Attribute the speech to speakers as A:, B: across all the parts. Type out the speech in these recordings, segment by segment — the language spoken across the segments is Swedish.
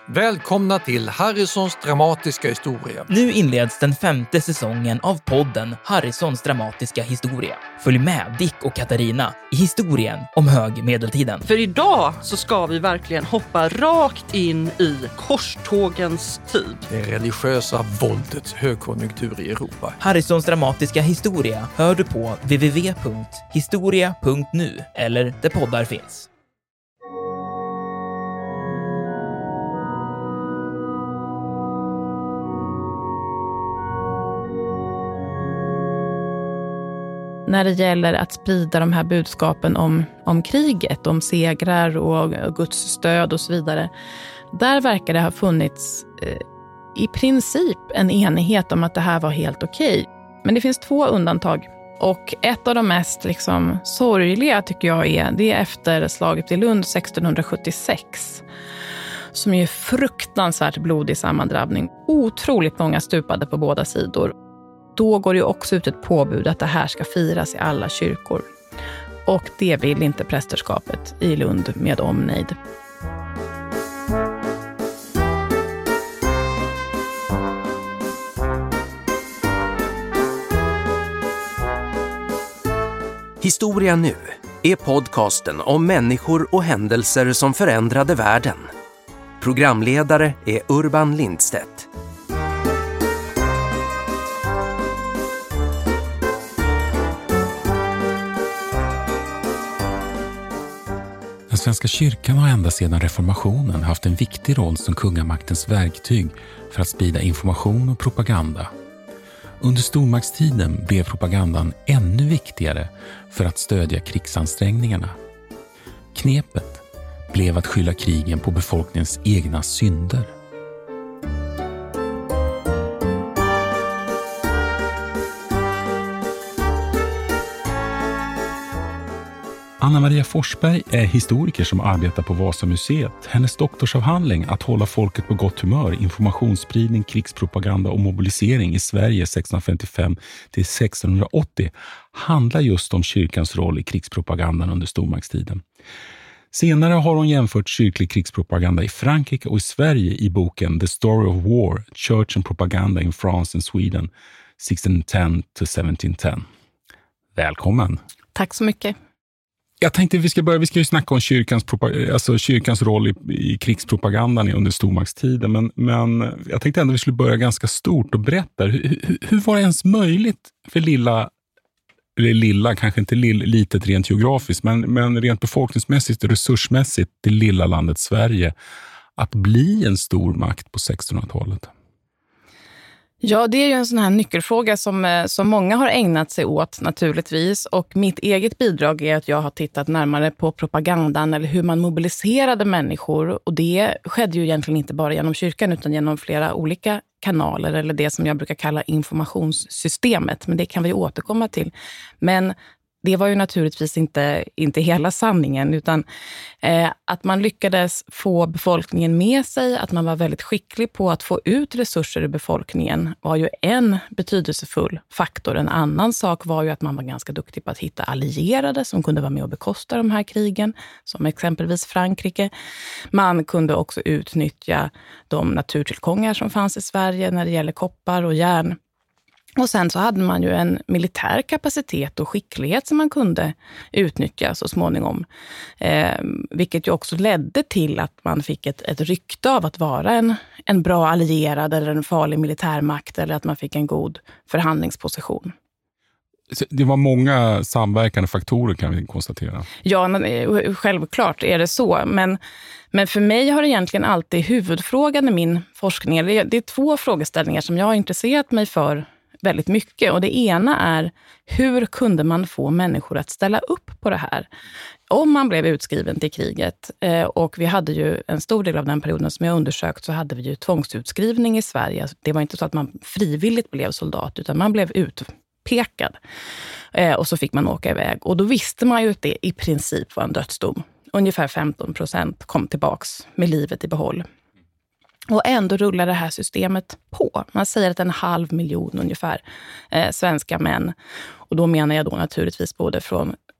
A: Välkomna till Harrisons dramatiska historia.
B: Nu inleds den 5:e säsongen av podden Harrisons dramatiska historia. Följ med Dick och Katarina i historien om högmedeltiden.
C: För idag så ska vi verkligen hoppa rakt in i korstågens tid.
A: Det religiösa våldets högkonjunktur i Europa.
B: Harrisons dramatiska historia hör du på www.historia.nu eller där poddar finns.
D: När det gäller att sprida de här budskapen om kriget, om segrar och Guds stöd och så vidare. Där verkar det ha funnits i princip en enighet om att det här var helt okej. Men det finns 2 undantag. Och ett av de mest sorgliga tycker jag det är efter slaget i Lund 1676. Som är fruktansvärt blodig sammandrabbning. Otroligt många stupade på båda sidor. Då går det också ut ett påbud att det här ska firas i alla kyrkor. Och det vill inte prästerskapet i Lund med omnejd.
E: Historia nu är podcasten om människor och händelser som förändrade världen. Programledare är Urban Lindstedt.
F: Den svenska kyrkan har ända sedan reformationen haft en viktig roll som kungamaktens verktyg för att sprida information och propaganda. Under stormaktstiden blev propagandan ännu viktigare för att stödja krigsansträngningarna. Knepet blev att skylla krigen på befolkningens egna synder. Anna Maria Forsberg är historiker som arbetar på Vasamuseet. Hennes doktorsavhandling Att hålla folket på gott humör, informationsspridning, krigspropaganda och mobilisering i Sverige 1655 till 1680 handlar just om kyrkans roll i krigspropagandan under stormaktstiden. Senare har hon jämfört kyrklig krigspropaganda i Frankrike och i Sverige i boken The Story of War, Church and Propaganda in France and Sweden 1610 to 1710. Välkommen!
D: Tack så mycket.
F: Jag tänkte vi ska ju snacka om kyrkans roll i krigspropagandan under stormaktstiden, men jag tänkte ändå vi skulle börja ganska stort och berätta. Hur var det ens möjligt för lilla, kanske inte litet rent geografiskt, men rent befolkningsmässigt och resursmässigt det lilla landet Sverige att bli en stor makt på 1600-talet?
D: Ja, det är ju en sån här nyckelfråga som många har ägnat sig åt naturligtvis. Och mitt eget bidrag är att jag har tittat närmare på propagandan eller hur man mobiliserade människor. Och det skedde ju egentligen inte bara genom kyrkan utan genom flera olika kanaler eller det som jag brukar kalla informationssystemet. Men det kan vi återkomma till. Men det var ju naturligtvis inte hela sanningen utan att man lyckades få befolkningen med sig, att man var väldigt skicklig på att få ut resurser i befolkningen var ju en betydelsefull faktor. En annan sak var ju att man var ganska duktig på att hitta allierade som kunde vara med och bekosta de här krigen, som exempelvis Frankrike. Man kunde också utnyttja de naturtillgångar som fanns i Sverige när det gäller koppar och järn. Och sen så hade man ju en militär kapacitet och skicklighet som man kunde utnyttja så småningom. Vilket ju också ledde till att man fick ett rykte av att vara en bra allierad eller en farlig militärmakt eller att man fick en god förhandlingsposition.
F: Det var många samverkande faktorer kan vi konstatera.
D: Ja, självklart är det så. Men för mig har egentligen alltid huvudfrågan i min forskning. Det är 2 frågeställningar som jag har intresserat mig för väldigt mycket. Och det ena är, hur kunde man få människor att ställa upp på det här? Om man blev utskriven till kriget, och vi hade ju en stor del av den perioden som jag undersökt, så hade vi ju tvångsutskrivning i Sverige. Det var inte så att man frivilligt blev soldat, utan man blev utpekad. Och så fick man åka iväg. Och då visste man ju att det i princip var en dödsdom. Ungefär 15% kom tillbaks med livet i behåll. Och ändå rullar det här systemet på. Man säger att 500 000 ungefär svenska män. Och då menar jag då naturligtvis både från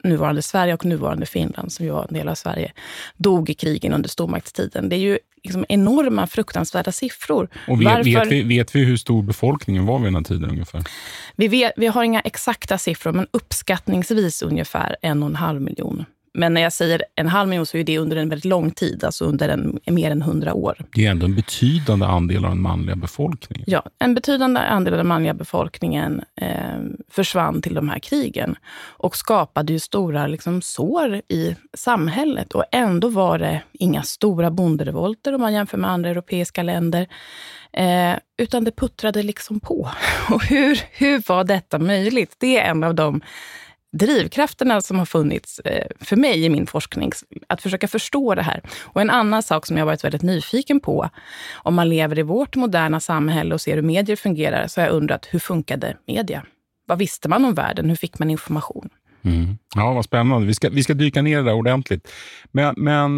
D: nuvarande Sverige och nuvarande Finland, som ju var en del av Sverige, dog i krigen under stormaktstiden. Det är ju liksom enorma, fruktansvärda siffror.
F: Och vet vi hur stor befolkningen var vid den här tiden ungefär?
D: Vi har inga exakta siffror, men uppskattningsvis ungefär 1,5 miljon. Men när jag säger 1,5 miljon så är det under en väldigt lång tid, alltså under mer än 100 år.
F: Det är ändå en betydande andel av den manliga befolkningen.
D: Ja, en betydande andel av den manliga befolkningen försvann till de här krigen och skapade ju stora liksom, sår i samhället. Och ändå var det inga stora bonderevolter om man jämför med andra europeiska länder. Utan det puttrade liksom på. Och hur var detta möjligt? Det är en av de drivkrafterna som har funnits för mig i min forskning, att försöka förstå det här. Och en annan sak som jag har varit väldigt nyfiken på, om man lever i vårt moderna samhälle och ser hur medier fungerar, så har jag undrat, hur funkade media? Vad visste man om världen? Hur fick man information?
F: Mm. Ja, vad spännande. Vi ska dyka ner där ordentligt. Men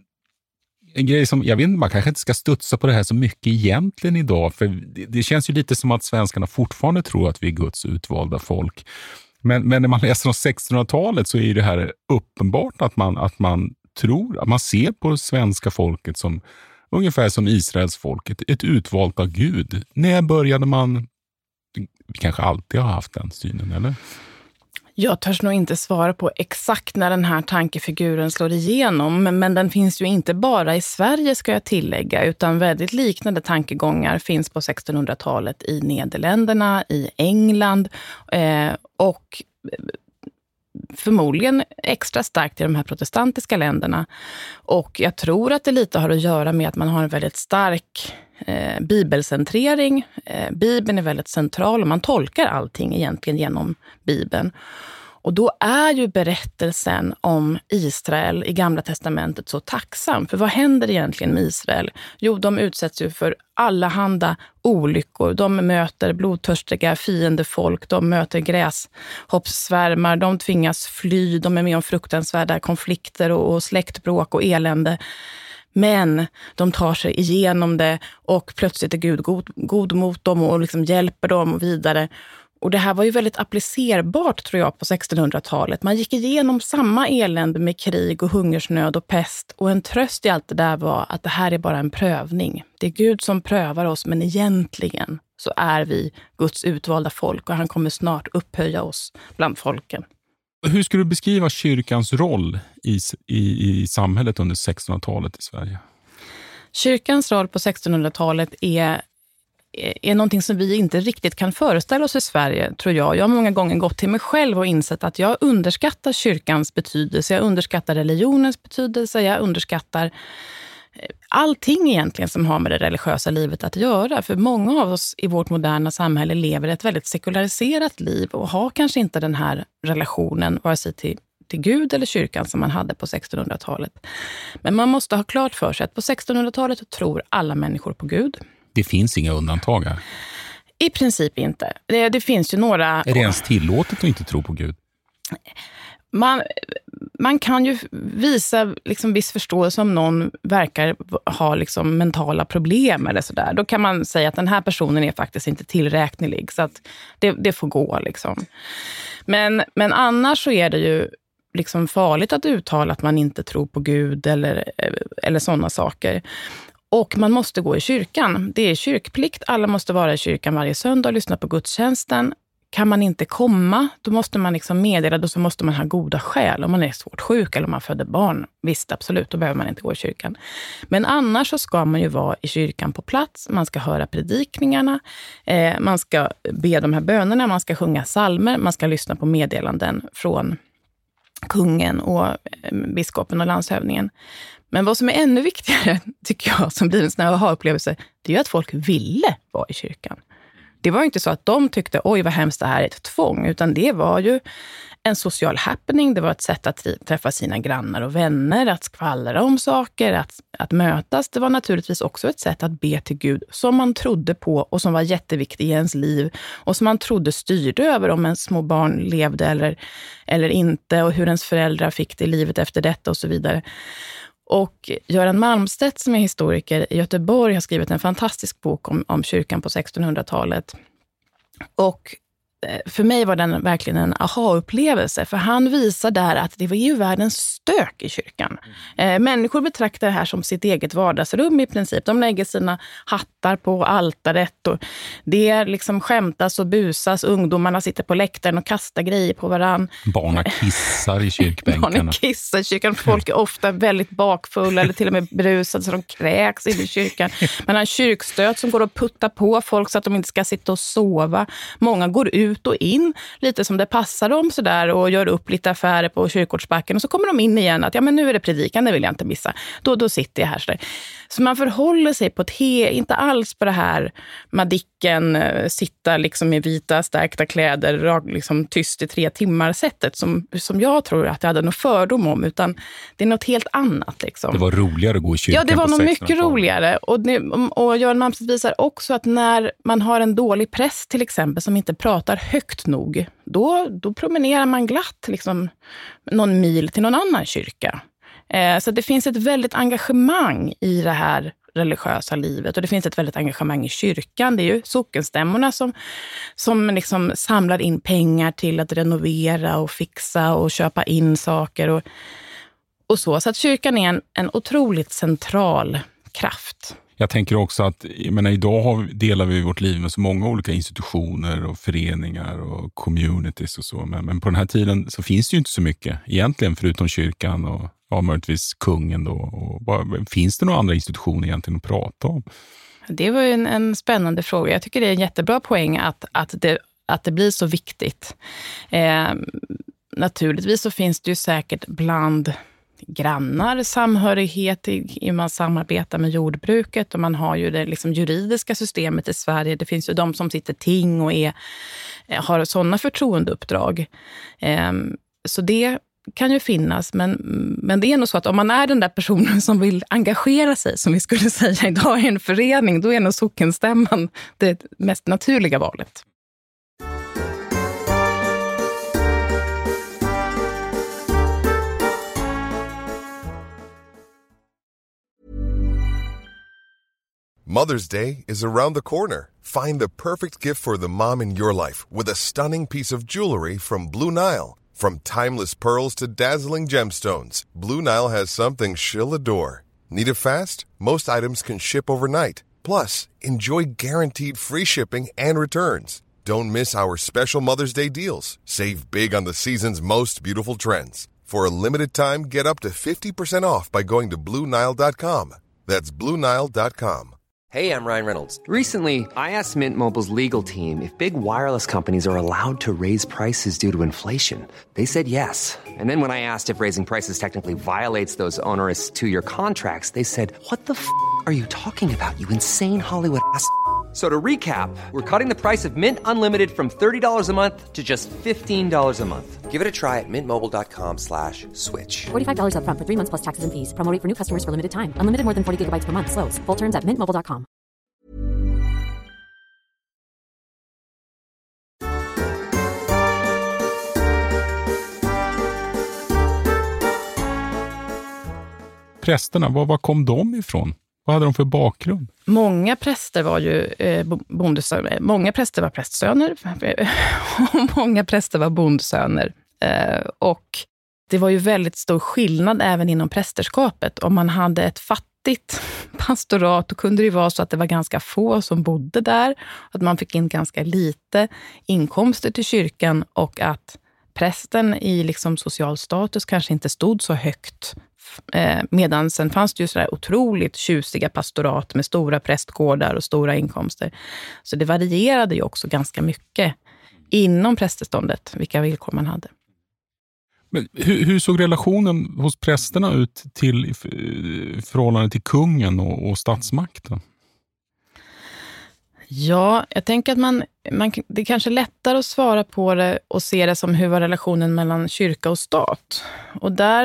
F: en grej som, jag vet inte, man kanske inte ska studsa på det här så mycket egentligen idag, för det känns ju lite som att svenskarna fortfarande tror att vi är Guds utvalda folk. Men när man läser om 1600-talet så är det här uppenbart att man tror, att man ser på svenska folket som ungefär som Israels folket, ett utvalt av Gud. När började man, vi kanske alltid har haft den synen, eller?
D: Jag törs nog inte svara på exakt när den här tankefiguren slår igenom, men den finns ju inte bara i Sverige, ska jag tillägga, utan väldigt liknande tankegångar finns på 1600-talet i Nederländerna, i England och förmodligen extra starkt i de här protestantiska länderna. Och jag tror att det lite har att göra med att man har en väldigt stark bibelcentrering. Bibeln är väldigt central och man tolkar allting egentligen genom Bibeln. Och då är ju berättelsen om Israel i Gamla testamentet så tacksam. För vad händer egentligen med Israel? Jo, de utsätts ju för allehanda olyckor. De möter blodtörstiga fiendefolk, de möter gräshoppssvärmar, de tvingas fly, de är med om fruktansvärda konflikter och släktbråk och elände. Men de tar sig igenom det och plötsligt är Gud god mot dem och liksom hjälper dem vidare. Och det här var ju väldigt applicerbart, tror jag, på 1600-talet. Man gick igenom samma elände med krig och hungersnöd och pest. Och en tröst i allt det där var att det här är bara en prövning. Det är Gud som prövar oss, men egentligen så är vi Guds utvalda folk och han kommer snart upphöja oss bland folken.
F: Hur skulle du beskriva kyrkans roll i samhället under 1600-talet i Sverige?
D: Kyrkans roll på 1600-talet är någonting som vi inte riktigt kan föreställa oss i Sverige, tror jag. Jag har många gånger gått till mig själv och insett att jag underskattar kyrkans betydelse. Jag underskattar religionens betydelse. Jag underskattar allting egentligen som har med det religiösa livet att göra. För många av oss i vårt moderna samhälle lever ett väldigt sekulariserat liv och har kanske inte den här relationen, vare sig till Gud eller kyrkan som man hade på 1600-talet. Men man måste ha klart för sig att på 1600-talet tror alla människor på Gud.
F: Det finns inga undantag här.
D: I princip inte. Det finns ju några...
F: Är det ens tillåtet att inte tro på Gud?
D: Man kan ju visa liksom viss förståelse om någon verkar ha liksom mentala problem eller sådär. Då kan man säga att den här personen är faktiskt inte tillräknelig. Så att det får gå liksom. Men annars så är det ju liksom farligt att uttala att man inte tror på Gud eller sådana saker. Och man måste gå i kyrkan. Det är kyrkplikt. Alla måste vara i kyrkan varje söndag och lyssna på gudstjänsten. Kan man inte komma, då måste man liksom meddela, då så måste man ha goda skäl. Om man är svårt sjuk eller om man föder barn, visst absolut, då behöver man inte gå i kyrkan. Men annars så ska man ju vara i kyrkan på plats. Man ska höra predikningarna, man ska be de här bönerna, man ska sjunga psalmer, man ska lyssna på meddelanden från kungen och biskopen och landshövdingen. Men vad som är ännu viktigare, tycker jag, som blir en sån här aha-upplevelse, det är ju att folk ville vara i kyrkan. Det var ju inte så att de tyckte, oj vad hemskt det här är ett tvång, utan det var ju en social happening, det var ett sätt att träffa sina grannar och vänner, att skvallra om saker, att mötas. Det var naturligtvis också ett sätt att be till Gud som man trodde på och som var jätteviktig i ens liv och som man trodde styrde över om ens små barn levde eller inte och hur ens föräldrar fick det i livet efter detta och så vidare. Och Göran Malmstedt som är historiker i Göteborg har skrivit en fantastisk bok om kyrkan på 1600-talet. Och för mig var den verkligen en aha-upplevelse. För han visar där att det var ju världens stök i kyrkan. Människor betraktar det här som sitt eget vardagsrum i princip. De lägger sina hattar på altaret och det liksom skämtas och busas. Ungdomarna sitter på läktaren och kastar grejer på varann.
F: Barnen kissar i kyrkbänkarna.
D: Barnen kissar i kyrkan. Folk är ofta väldigt bakfulla eller till och med berusade så de kräks in i kyrkan. Man har en kyrkstöt som går och puttar på folk så att de inte ska sitta och sova. Många går ut och in lite som det passar dem så där och gör upp lite affärer på kyrkogårdsbacken och så kommer de in igen att ja men nu är det predikan, det vill jag inte missa. Då sitter jag här så där. Så man förhåller sig på ett inte alls på det här Madicken sitta liksom i vita stärkta kläder liksom tyst i 3 timmar sättet som jag tror att jag hade någon fördom om, utan det är något helt annat liksom.
F: Det var roligare att gå i kyrkan.
D: Ja, det var nog mycket roligare. Och Göran Malmstedt visar också att när man har en dålig präst till exempel som inte pratar högt nog, då promenerar man glatt liksom någon mil till någon annan kyrka. Så det finns ett väldigt engagemang i det här religiösa livet och det finns ett väldigt engagemang i kyrkan. Det är ju sockenstämmorna som liksom samlar in pengar till att renovera och fixa och köpa in saker och så. Så att kyrkan är en otroligt central kraft.
F: Jag tänker också att idag delar vi vårt liv med så många olika institutioner och föreningar och communities och så. Men på den här tiden så finns det ju inte så mycket egentligen förutom kyrkan och möjligtvis kungen då. Finns det några andra institutioner egentligen att prata om?
D: Det var ju en spännande fråga. Jag tycker det är en jättebra poäng att det blir så viktigt. Naturligtvis så finns det ju säkert bland grannar samhörighet i man samarbetar med jordbruket och man har ju det liksom juridiska systemet i Sverige. Det finns ju de som sitter ting och har sådana förtroendeuppdrag. Så det kan ju finnas, men det är nog så att om man är den där personen som vill engagera sig, som vi skulle säga idag i en förening, då är nog sockenstämman det mest naturliga valet.
G: Mother's Day is around the corner. Find the perfect gift for the mom in your life with a stunning piece of jewelry from Blue Nile. From timeless pearls to dazzling gemstones, Blue Nile has something she'll adore. Need it fast? Most items can ship overnight. Plus, enjoy guaranteed free shipping and returns. Don't miss our special Mother's Day deals. Save big on the season's most beautiful trends. For a limited time, get up to 50% off by going to BlueNile.com. That's BlueNile.com.
E: Hey, I'm Ryan Reynolds. Recently, I asked Mint Mobile's legal team if big wireless companies are allowed to raise prices due to inflation. They said yes. And then when I asked if raising prices technically violates those onerous 2-year contracts, they said, "What the f*** are you talking about, you insane Hollywood ass?" So to recap, we're cutting the price of Mint Unlimited from $30 a month to just $15 a month. Give it a try at mintmobile.com/switch.
H: $45 up front for 3 months plus taxes and fees. Promo rate for new customers for limited time. Unlimited more than 40 gigabytes per month. Slows full terms at mintmobile.com.
F: Prästerna, var kom de ifrån? Vad hade de för bakgrund?
D: Många präster var ju bondesöner. Många präster var prästsöner. Och många präster var bondsöner. Och det var ju väldigt stor skillnad även inom prästerskapet. Om man hade ett fattigt pastorat, då kunde det vara så att det var ganska få som bodde där. Att man fick in ganska lite inkomster till kyrkan och att prästen i liksom social status kanske inte stod så högt. Medan sen fanns det ju sådär otroligt tjusiga pastorat med stora prästgårdar och stora inkomster. Så det varierade ju också ganska mycket inom prästeståndet, vilka villkor man hade.
F: Men hur såg relationen hos prästerna ut till förhållande till kungen och statsmakten?
D: Ja, jag tänker att det är kanske lättare att svara på det och se det som hur var relationen mellan kyrka och stat. Och där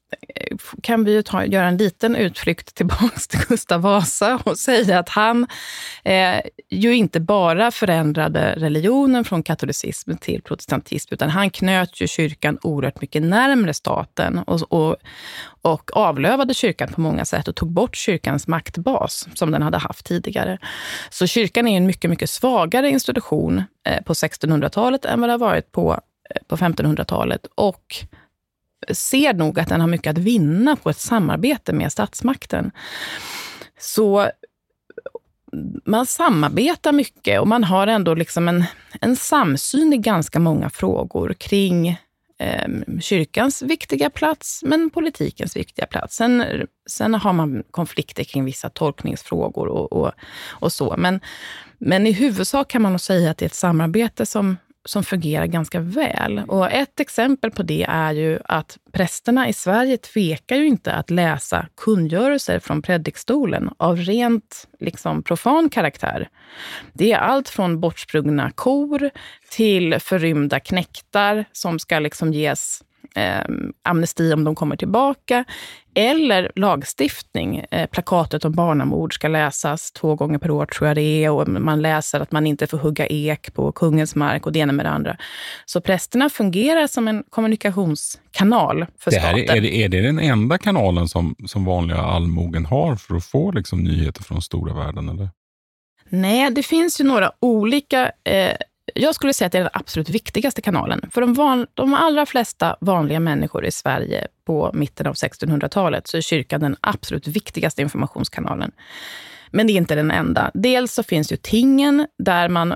D: kan vi göra en liten utflykt tillbaka till Gustav Vasa och säga att han ju inte bara förändrade religionen från katolicism till protestantism, utan han knöt ju kyrkan oerhört mycket närmare staten och avlövade kyrkan på många sätt och tog bort kyrkans maktbas som den hade haft tidigare. Så kyrkan är en mycket, mycket svagare institution på 1600-talet än vad det har varit på 1500-talet, och ser nog att den har mycket att vinna på ett samarbete med statsmakten. Så man samarbetar mycket och man har ändå liksom en samsyn i ganska många frågor kring kyrkans viktiga plats, men politikens viktiga plats. Sen har man konflikter kring vissa tolkningsfrågor och så. Men i huvudsak kan man nog säga att det är ett samarbete som fungerar ganska väl. Och ett exempel på det är ju att prästerna i Sverige tvekar ju inte att läsa kungörelser från predikstolen av rent liksom profan karaktär. Det är allt från bortsprungna kor till förrymda knektar som ska liksom ges amnesti om de kommer tillbaka, eller lagstiftning. Plakatet om barnamord ska läsas 2 gånger per år, tror jag det är, och man läser att man inte får hugga ek på kungens mark och det ena med det andra. Så prästerna fungerar som en kommunikationskanal för staten.
F: Är det den enda kanalen som vanliga allmogen har för att få liksom nyheter från stora världen, eller?
D: Nej, det finns ju några olika... Jag skulle säga att det är den absolut viktigaste kanalen. För de allra flesta vanliga människor i Sverige på mitten av 1600-talet så är kyrkan den absolut viktigaste informationskanalen. Men det är inte den enda. Dels så finns ju tingen där man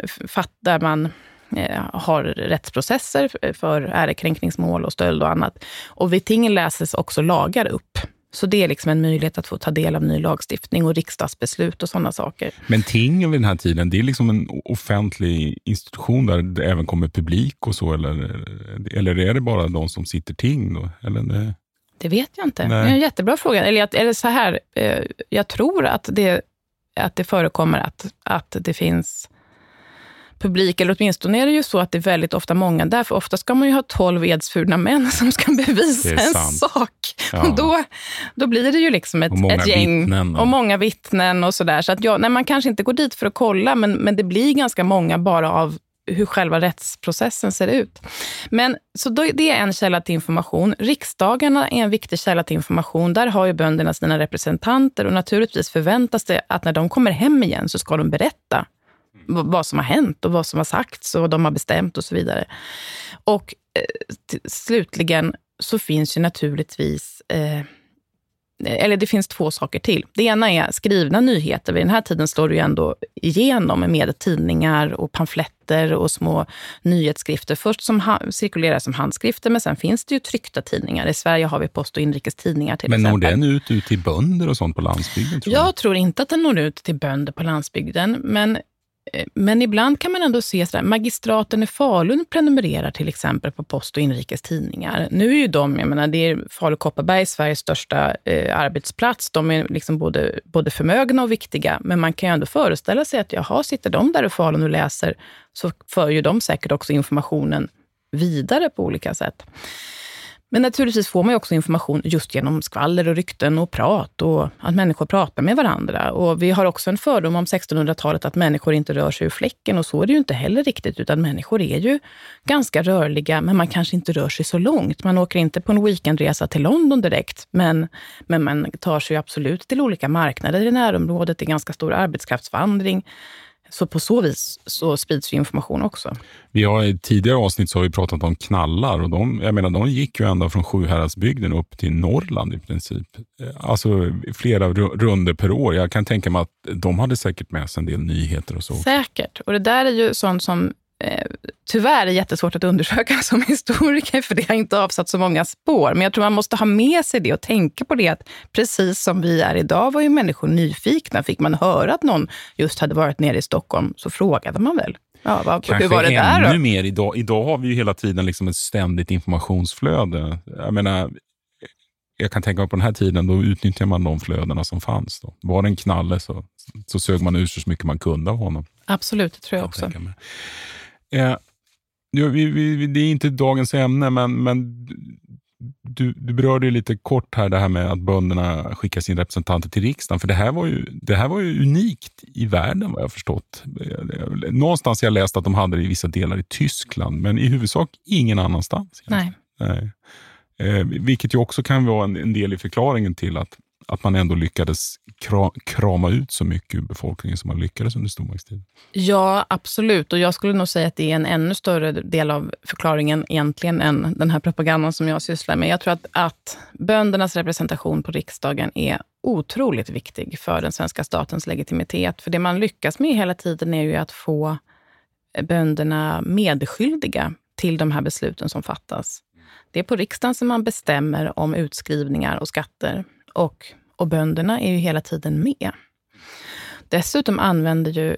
D: har rättsprocesser för ärekränkningsmål och stöld och annat. Och vid tingen läses också lagar upp. Så det är liksom en möjlighet att få ta del av ny lagstiftning och riksdagsbeslut och sådana saker.
F: Men ting vid den här tiden, det är liksom en offentlig institution där det även kommer publik och så, eller är det bara de som sitter ting då? Eller
D: det vet jag inte.
F: Nej.
D: Det är en jättebra fråga. Eller så här, jag tror att det förekommer att det finns publik, eller åtminstone är det ju så att det är väldigt ofta många där, för ofta ska man ju ha 12 edsfurna män som ska bevisa en sak. Ja. Och då blir det ju liksom ett gäng vittnen och många vittnen och sådär. Så att man kanske inte går dit för att kolla, men det blir ganska många bara av hur själva rättsprocessen ser ut. Men så det är en källa till information. Riksdagarna är en viktig källa till information. Där har ju bönderna sina representanter, och naturligtvis förväntas det att när de kommer hem igen så ska de berätta vad som har hänt och vad som har sagts och vad de har bestämt och så vidare. Och slutligen så finns ju naturligtvis eller det finns 2 saker till. Det ena är skrivna nyheter. Vid den här tiden slår det ju ändå igenom med tidningar och pamfletter och små nyhetsskrifter. Först som cirkulerar som handskrifter, men sen finns det ju tryckta tidningar. I Sverige har vi post- och inrikestidningar till exempel.
F: Men når den ut till bönder och sånt på landsbygden?
D: Jag tror inte att den når ut till bönder på landsbygden, men ibland kan man ändå se sådär, magistraten i Falun prenumererar till exempel på post- och inrikestidningar. Nu är ju det är Falu-Kopparberg Sveriges största arbetsplats. De är liksom både förmögna och viktiga, men man kan ju ändå föreställa sig att sitter de där i Falun och läser, så för ju de säkert också informationen vidare på olika sätt. Men naturligtvis får man ju också information just genom skvaller och rykten och prat, och att människor pratar med varandra. Och vi har också en fördom om 1600-talet att människor inte rör sig ur fläcken, och så är det ju inte heller riktigt, utan människor är ju ganska rörliga, men man kanske inte rör sig så långt. Man åker inte på en weekendresa till London direkt, men man tar sig absolut till olika marknader i närområdet. Det är ganska stor arbetskraftsvandring. Så på så vis så sprids ju information också.
F: Vi har i tidigare avsnitt så har vi pratat om knallar, och de gick ju ända från Sjuhäradsbygden upp till Norrland i princip. Alltså flera runder per år. Jag kan tänka mig att de hade säkert med sig en del nyheter och så.
D: Säkert. Och det där är ju sånt som tyvärr är jättesvårt att undersöka som historiker, för det har inte avsatt så många spår. Men jag tror man måste ha med sig det och tänka på det, att precis som vi är idag var ju människor nyfikna. Fick man höra att någon just hade varit nere i Stockholm, så frågade man väl. Ja, hur var det där då?
F: Ännu mer idag har vi ju hela tiden liksom ett ständigt informationsflöde. Jag kan tänka på den här tiden, då utnyttjar man de flödena som fanns då. Var det en knalle så sög man ur så mycket man kunde av honom.
D: Absolut, det tror jag också.
F: Det är inte dagens ämne, men Du berörde ju lite kort här det här med att bönderna skickar sina representanter till riksdagen. För det här var ju unikt i världen vad jag förstått. Någonstans jag läst att de hade det i vissa delar i Tyskland. Men i huvudsak ingen annanstans.
D: Nej.
F: Vilket ju också kan vara en del i förklaringen till att man ändå lyckades krama ut så mycket ur befolkningen som man lyckades under stormaktstiden.
D: Ja, absolut. Och jag skulle nog säga att det är en ännu större del av förklaringen egentligen än den här propagandan som jag sysslar med. Jag tror att böndernas representation på riksdagen är otroligt viktig för den svenska statens legitimitet. För det man lyckas med hela tiden är ju att få bönderna medskyldiga till de här besluten som fattas. Det är på riksdagen som man bestämmer om utskrivningar och skatter. Och bönderna är ju hela tiden med. Dessutom använder ju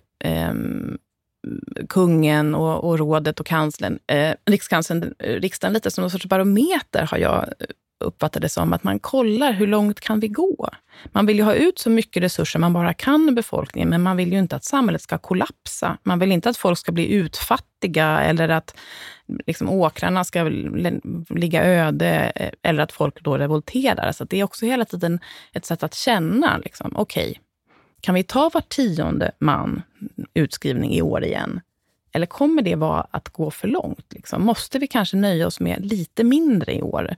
D: kungen och rådet och riksdagen lite som någon sorts barometer har jag uppfattat det som. Att man kollar hur långt kan vi gå. Man vill ju ha ut så mycket resurser man bara kan i befolkningen. Men man vill ju inte att samhället ska kollapsa. Man vill inte att folk ska bli utfattiga eller att liksom åkrarna ska ligga öde eller att folk då revolterar. Så det är också hela tiden ett sätt att känna liksom, okej, kan vi ta var 10:e man utskrivning i år igen? Eller kommer det vara att gå för långt? Liksom? Måste vi kanske nöja oss med lite mindre i år?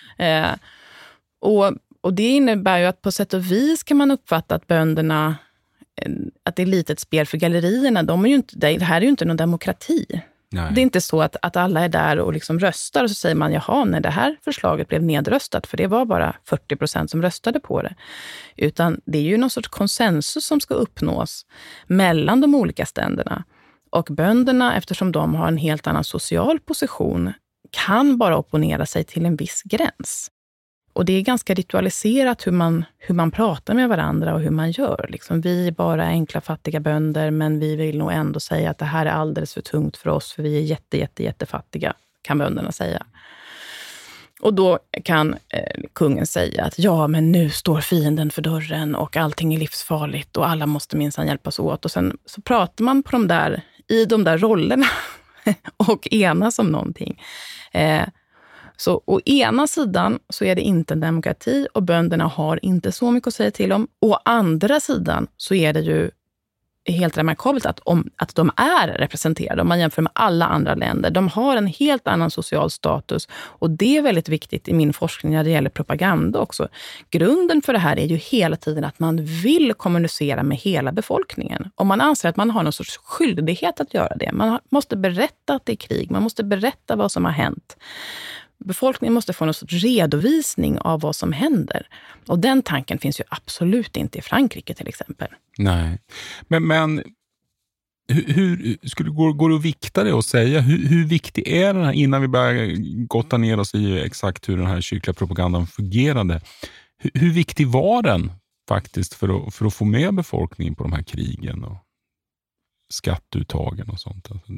D: Och det innebär ju att på sätt och vis kan man uppfatta att bönderna, att det är lite ett spel för gallerierna. Det här är ju inte någon demokrati. Nej. Det är inte så att alla är där och liksom röstar och så säger man, jaha, när det här förslaget blev nedröstat, för det var bara 40% som röstade på det. Utan det är ju någon sorts konsensus som ska uppnås mellan de olika ständerna. Och bönderna, eftersom de har en helt annan social position, kan bara opponera sig till en viss gräns. Och det är ganska ritualiserat hur man pratar med varandra och hur man gör. Liksom, vi är bara enkla fattiga bönder, men vi vill nog ändå säga att det här är alldeles för tungt för oss, för vi är jättefattiga, kan bönderna säga. Och då kan kungen säga att ja, men nu står fienden för dörren och allting är livsfarligt och alla måste minsann hjälpas åt. Och sen så pratar man på i de där rollerna och enas om någonting. Så å ena sidan så är det inte en demokrati och bönderna har inte så mycket att säga till om. Å andra sidan så är det ju helt remarkabelt att de är representerade om man jämför med alla andra länder. De har en helt annan social status och det är väldigt viktigt i min forskning när det gäller propaganda också. Grunden för det här är ju hela tiden att man vill kommunicera med hela befolkningen. Om man anser att man har någon sorts skyldighet att göra det. Man måste berätta att det är krig, man måste berätta vad som har hänt. Befolkningen måste få någon sorts redovisning av vad som händer. Och den tanken finns ju absolut inte i Frankrike till exempel.
F: Nej, men går det att vikta det och säga hur viktig är den här, innan vi börjar gotta ner oss i exakt hur den här kyrkliga propagandan fungerade. Hur viktig var den faktiskt för att få med befolkningen på de här krigen och skatteuttagen och sånt? Alltså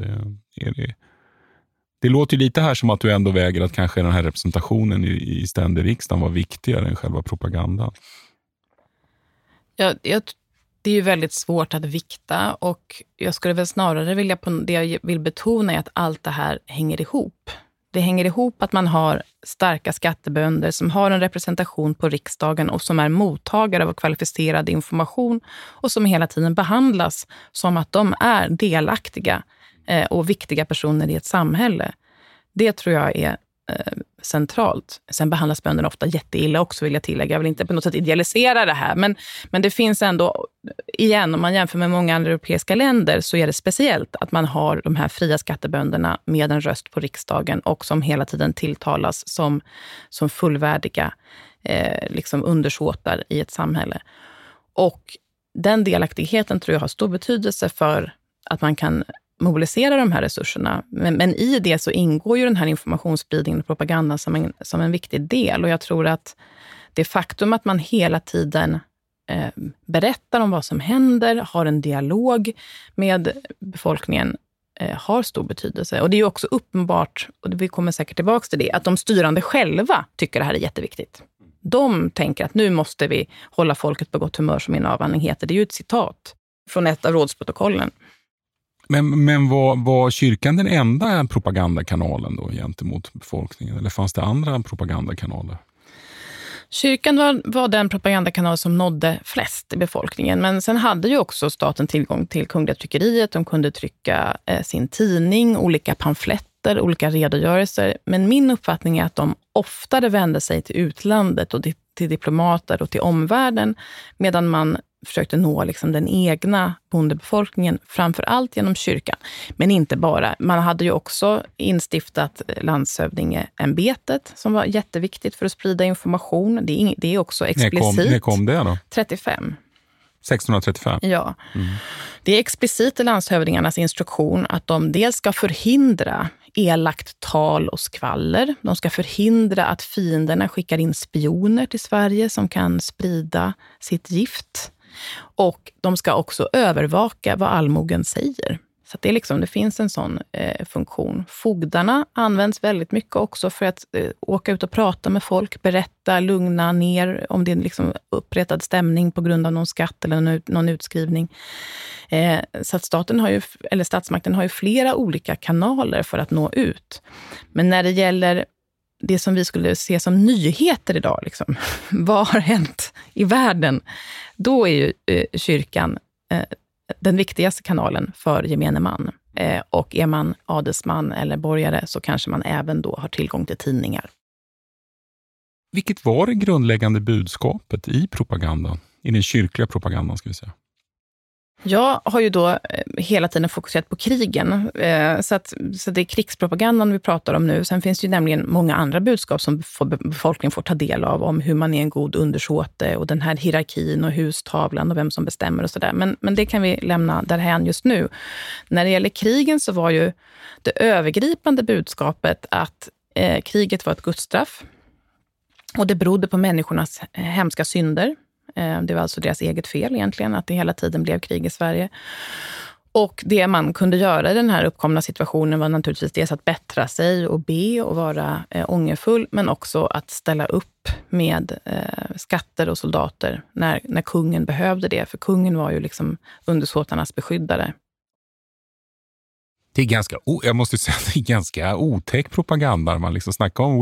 F: det låter ju lite här som att du ändå väger att kanske den här representationen i ständig riksdagen var viktigare än själva propagandan.
D: Ja, det är ju väldigt svårt att vikta och jag skulle väl snarare det jag vill betona är att allt det här hänger ihop. Det hänger ihop att man har starka skattebönder som har en representation på riksdagen och som är mottagare av kvalificerad information och som hela tiden behandlas som att de är delaktiga och viktiga personer i ett samhälle. Det tror jag är centralt. Sen behandlas bönderna ofta jätteilla också, vill jag tillägga. Jag vill inte på något sätt idealisera det här. Men det finns ändå, igen, om man jämför med många andra europeiska länder så är det speciellt att man har de här fria skattebönderna med en röst på riksdagen och som hela tiden tilltalas som fullvärdiga liksom undersåtar i ett samhälle. Och den delaktigheten tror jag har stor betydelse för att man kan mobilisera de här resurserna. Men i det så ingår ju den här informationsspridningen och propagandan som en viktig del. Och jag tror att det faktum att man hela tiden berättar om vad som händer, har en dialog med befolkningen, har stor betydelse. Och det är ju också uppenbart, och vi kommer säkert tillbaka till det, att de styrande själva tycker det här är jätteviktigt. De tänker att nu måste vi hålla folket på gott humör, som min avhandling heter. Det är ju ett citat från ett av rådsprotokollen.
F: Men var kyrkan den enda propagandakanalen då gentemot befolkningen? Eller fanns det andra propagandakanaler?
D: Kyrkan var den propagandakanal som nådde flest i befolkningen. Men sen hade ju också staten tillgång till Kungliga tryckeriet. De kunde trycka sin tidning, olika pamfletter, olika redogörelser. Men min uppfattning är att de oftare vände sig till utlandet och till diplomater och till omvärlden. Medan man försökte nå liksom den egna bondebefolkningen, framför allt genom kyrkan. Men inte bara. Man hade ju också instiftat landshövdingeämbetet som var jätteviktigt för att sprida information. Det är också explicit.
F: När kom det då? 1635?
D: Ja. Det är explicit i landshövdingarnas instruktion att de dels ska förhindra elakt tal och skvaller. De ska förhindra att fienderna skickar in spioner till Sverige som kan sprida sitt gift. Och de ska också övervaka vad allmogen säger. Så att det finns en sån funktion. Fogdarna används väldigt mycket också för att åka ut och prata med folk, berätta, lugna ner om det är upprättad stämning på grund av någon skatt eller någon utskrivning. Så att statsmakten har ju flera olika kanaler för att nå ut. Men när det gäller det som vi skulle se som nyheter idag, vad har hänt i världen? Då är ju kyrkan den viktigaste kanalen för gemene man. Och är man adelsman eller borgare så kanske man även då har tillgång till tidningar.
F: Vilket var det grundläggande budskapet i propagandan? I den kyrkliga propagandan ska vi säga.
D: Jag har ju då hela tiden fokuserat på krigen. Så det är krigspropagandan vi pratar om nu. Sen finns det ju nämligen många andra budskap som befolkningen får ta del av. Om hur man är en god undersåte och den här hierarkin och hustavlan och vem som bestämmer och sådär. Men det kan vi lämna därhän just nu. När det gäller krigen så var ju det övergripande budskapet att kriget var ett gudsstraff. Och det berodde på människornas hemska synder. Det var alltså deras eget fel egentligen att det hela tiden blev krig i Sverige. Och det man kunde göra i den här uppkomna situationen var naturligtvis dels att bättra sig och be och vara ångerfull. Men också att ställa upp med skatter och soldater när kungen behövde det. För kungen var ju undersåtarnas beskyddare.
F: Det är jag måste säga att det är ganska otäck propaganda. Man snackar om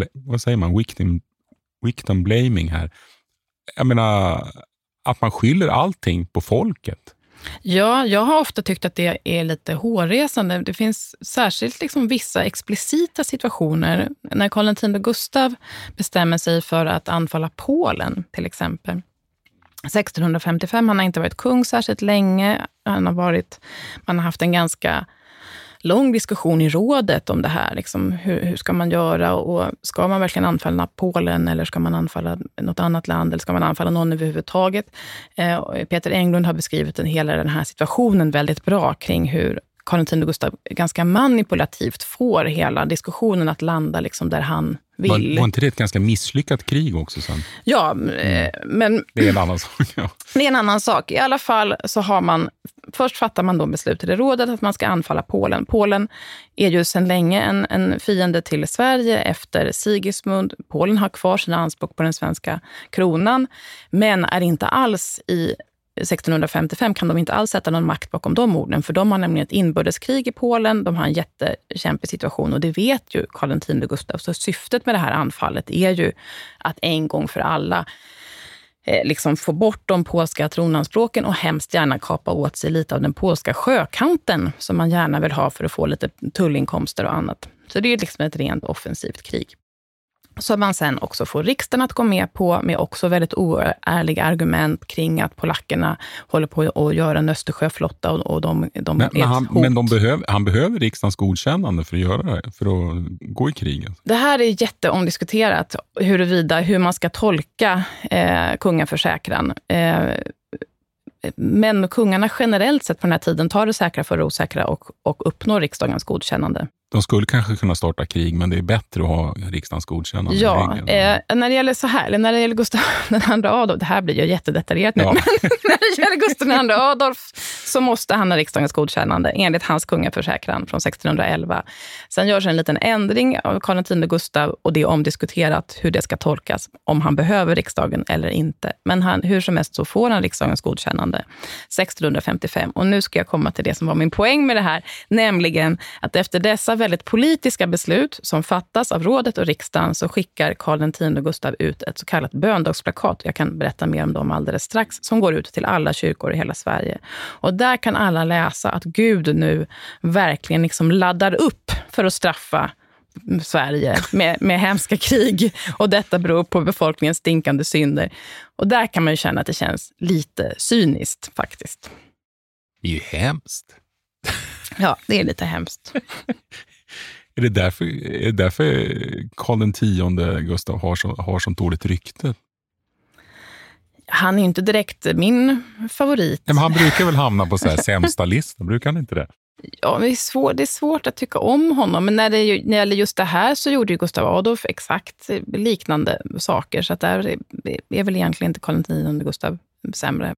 F: victim blaming här. Jag menar, att man skyller allting på folket.
D: Ja, jag har ofta tyckt att det är lite hårresande. Det finns särskilt vissa explicita situationer. När Karl X Gustav bestämmer sig för att anfalla Polen till exempel. 1655, han har inte varit kung särskilt länge. Man har haft en ganska lång diskussion i rådet om det här. Hur ska man göra och ska man verkligen anfalla Polen eller ska man anfalla något annat land eller ska man anfalla någon överhuvudtaget? Peter Englund har beskrivit hela den här situationen väldigt bra kring hur Karl X Gustav ganska manipulativt får hela diskussionen att landa där han vill.
F: Var inte det ett ganska misslyckat krig också sen?
D: Ja, men
F: det är en annan sak. Ja.
D: Det är en annan sak. I alla fall så först fattar man då beslutet i rådet att man ska anfalla Polen. Polen är ju sedan länge en fiende till Sverige efter Sigismund. Polen har kvar sina anspråk på den svenska kronan, men är inte alls 1655 kan de inte alls sätta någon makt bakom de orden, för de har nämligen ett inbördeskrig i Polen, de har en jättekämpig situation och det vet ju Karl X Gustav. Så syftet med det här anfallet är ju att en gång för alla få bort de polska tronanspråken och hemskt gärna kapa åt sig lite av den polska sjökanten som man gärna vill ha för att få lite tullinkomster och annat. Så det är ett rent offensivt krig. Så man sen också får riksdagen att gå med på med också väldigt oärliga argument kring att polackerna håller på att göra en Östersjöflotta och de
F: han behöver riksdagens godkännande för att göra det, för att gå i kriget.
D: Det här är jätteomdiskuterat hur man ska tolka kungaförsäkran. Men kungarna generellt sett på den här tiden tar det säkra för det osäkra och uppnår riksdagens godkännande.
F: De skulle kanske kunna starta krig, men det är bättre att ha riksdagens godkännande.
D: Ja, när det gäller så här, eller när det gäller Gustav II Adolf, det här blir ju jättedetaljerat nu, men när det gäller Gustav II Adolf så måste han ha riksdagens godkännande enligt hans kungaförsäkran från 1611. Sen görs en liten ändring av Karl X Gustav och det är omdiskuterat hur det ska tolkas, om han behöver riksdagen eller inte. Men hur som helst så får han riksdagens godkännande 1655. Och nu ska jag komma till det som var min poäng med det här, nämligen att efter dessa väldigt politiska beslut som fattas av rådet och riksdagen så skickar Karl X Gustav ut ett så kallat böndagsplakat. Jag kan berätta mer om dem alldeles strax, som går ut till alla kyrkor i hela Sverige. Och där kan alla läsa att Gud nu verkligen liksom laddar upp för att straffa Sverige med hemska krig, och detta beror på befolkningens stinkande synder. Och där kan man ju känna att det känns lite cyniskt faktiskt.
F: Det är ju hemskt.
D: Ja, det är lite hemskt.
F: Är det därför Karl X Gustav har sånt dåligt rykte?
D: Han är ju inte direkt min favorit.
F: Men han brukar väl hamna på så här sämsta listan, brukar han inte det?
D: Ja, det är svårt att tycka om honom. Men när det gäller just det här så gjorde ju Gustav Adolf exakt liknande saker. Så att där är väl egentligen inte Karl X Gustav sämre.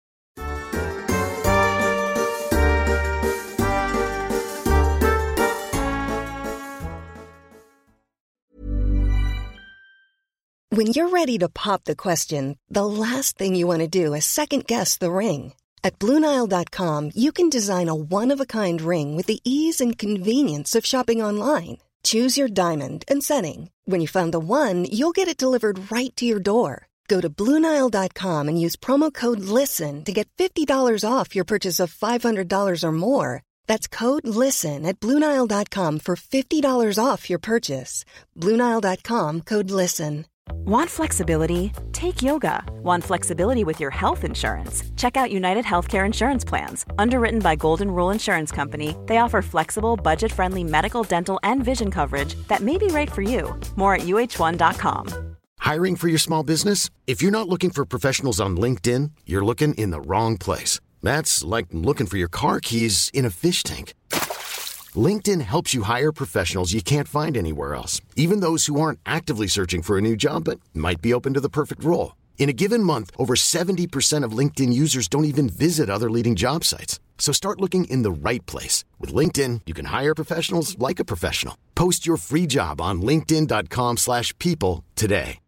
I: When you're ready to pop the question, the last thing you want to do is second-guess the ring. At BlueNile.com, you can design a one-of-a-kind ring with the ease and convenience of shopping online. Choose your diamond and setting. When you find the one, you'll get it delivered right to your door. Go to BlueNile.com and use promo code LISTEN to get $50 off your purchase of $500 or more. That's code LISTEN at BlueNile.com for $50 off your purchase. BlueNile.com, code LISTEN.
J: Want flexibility? Take yoga. Want flexibility with your health insurance? Check out United Healthcare Insurance Plans. Underwritten by Golden Rule Insurance Company, they offer flexible, budget-friendly medical, dental, and vision coverage that may be right for you. More at uh1.com.
K: Hiring for your small business? If you're not looking for professionals on LinkedIn, you're looking in the wrong place. That's like looking for your car keys in a fish tank. LinkedIn helps you hire professionals you can't find anywhere else, even those who aren't actively searching for a new job but might be open to the perfect role. In a given month, over 70% of LinkedIn users don't even visit other leading job sites. So start looking in the right place. With LinkedIn, you can hire professionals like a professional. Post your free job on linkedin.com/people today.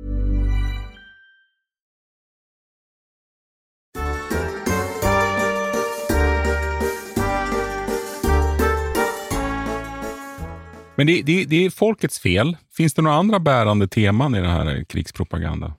F: Men det är folkets fel. Finns det några andra bärande teman i den här krigspropagandan?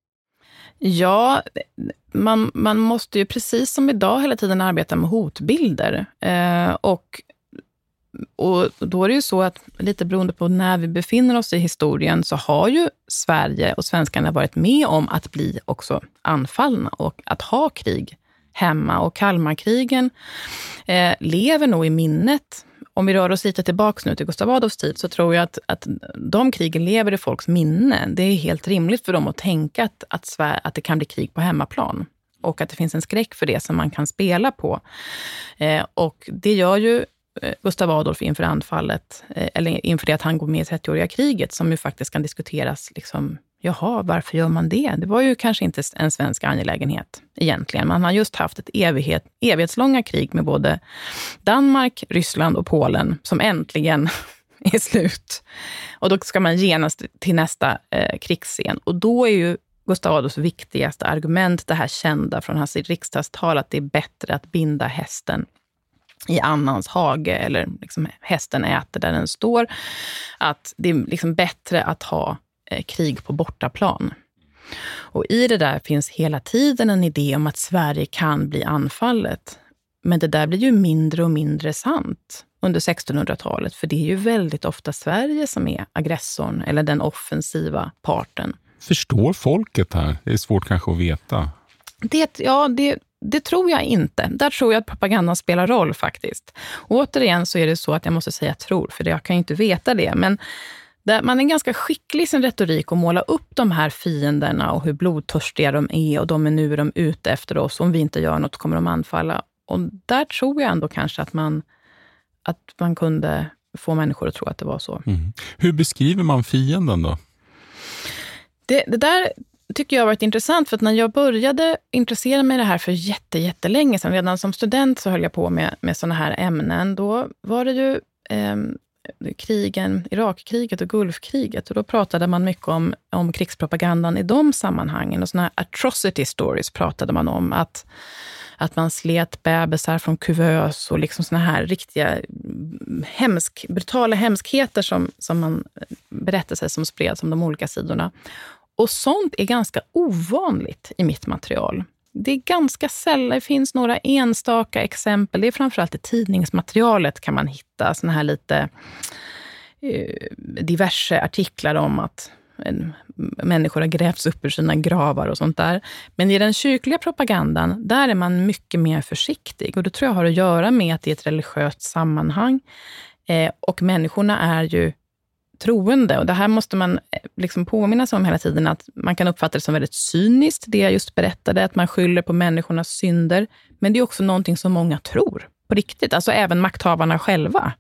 D: Ja, man måste ju precis som idag hela tiden arbeta med hotbilder. Och då är det ju så att lite beroende på när vi befinner oss i historien så har ju Sverige och svenskarna varit med om att bli också anfallna och att ha krig hemma. Och Kalmarkrigen lever nog i minnet. Om vi rör oss lite tillbaka nu till Gustav Adolfs tid så tror jag att de krigen lever i folks minne. Det är helt rimligt för dem att tänka att det kan bli krig på hemmaplan. Och att det finns en skräck för det som man kan spela på. Och det gör ju Gustav Adolf inför anfallet, eller inför det att han går med i 30-åriga kriget, som ju faktiskt kan diskuteras liksom, jaha, varför gör man det? Det var ju kanske inte en svensk angelägenhet egentligen. Man har just haft ett evighetslånga krig med både Danmark, Ryssland och Polen som äntligen är slut. Och då ska man genast till nästa krigsscen. Och då är ju Gustav Adolfs viktigaste argument det här kända från hans riksdagstal att det är bättre att binda hästen i annans hage, eller liksom hästen äter där den står. Att det är liksom bättre att ha krig på bortaplan. Och i det där finns hela tiden en idé om att Sverige kan bli anfallet. Men det där blir ju mindre och mindre sant under 1600-talet. För det är ju väldigt ofta Sverige som är aggressorn eller den offensiva parten.
F: Förstår folket här? Det är svårt kanske att veta.
D: Det tror jag inte. Där tror jag att propagandan spelar roll faktiskt. Och återigen så är det så att jag måste säga tror, för jag kan ju inte veta det. Men man är ganska skicklig i sin retorik att måla upp de här fienderna och hur blodtörstiga de är och de är nu ute efter oss. Om vi inte gör något kommer de anfalla. Och där tror jag ändå kanske att man kunde få människor att tro att det var så.
F: Mm. Hur beskriver man fienden då?
D: Det där tycker jag har varit intressant, för att när jag började intressera mig i det här för jättelänge sedan, redan som student så höll jag på med såna här ämnen. Då var det ju krigen, Irakkriget och Gulfkriget, och då pratade man mycket om krigspropagandan i de sammanhangen, och såna här atrocity stories pratade man om, att man slet bebisar från kuvös och liksom såna här riktiga brutala hemskheter som man berättelser som spreds om de olika sidorna. Och sånt är ganska ovanligt i mitt material. Det är ganska sällan, det finns några enstaka exempel. Det är framförallt i tidningsmaterialet kan man hitta såna här lite diverse artiklar om att människor har grävts upp ur sina gravar och sånt där. Men i den kyrkliga propagandan, där är man mycket mer försiktig. Och det tror jag har att göra med att det är ett religiöst sammanhang. Och människorna är ju troende. Och det här måste man liksom påminna sig om hela tiden, att man kan uppfatta det som väldigt cyniskt, det jag just berättade, att man skyller på människornas synder. Men det är också någonting som många tror på riktigt. Alltså även makthavarna själva.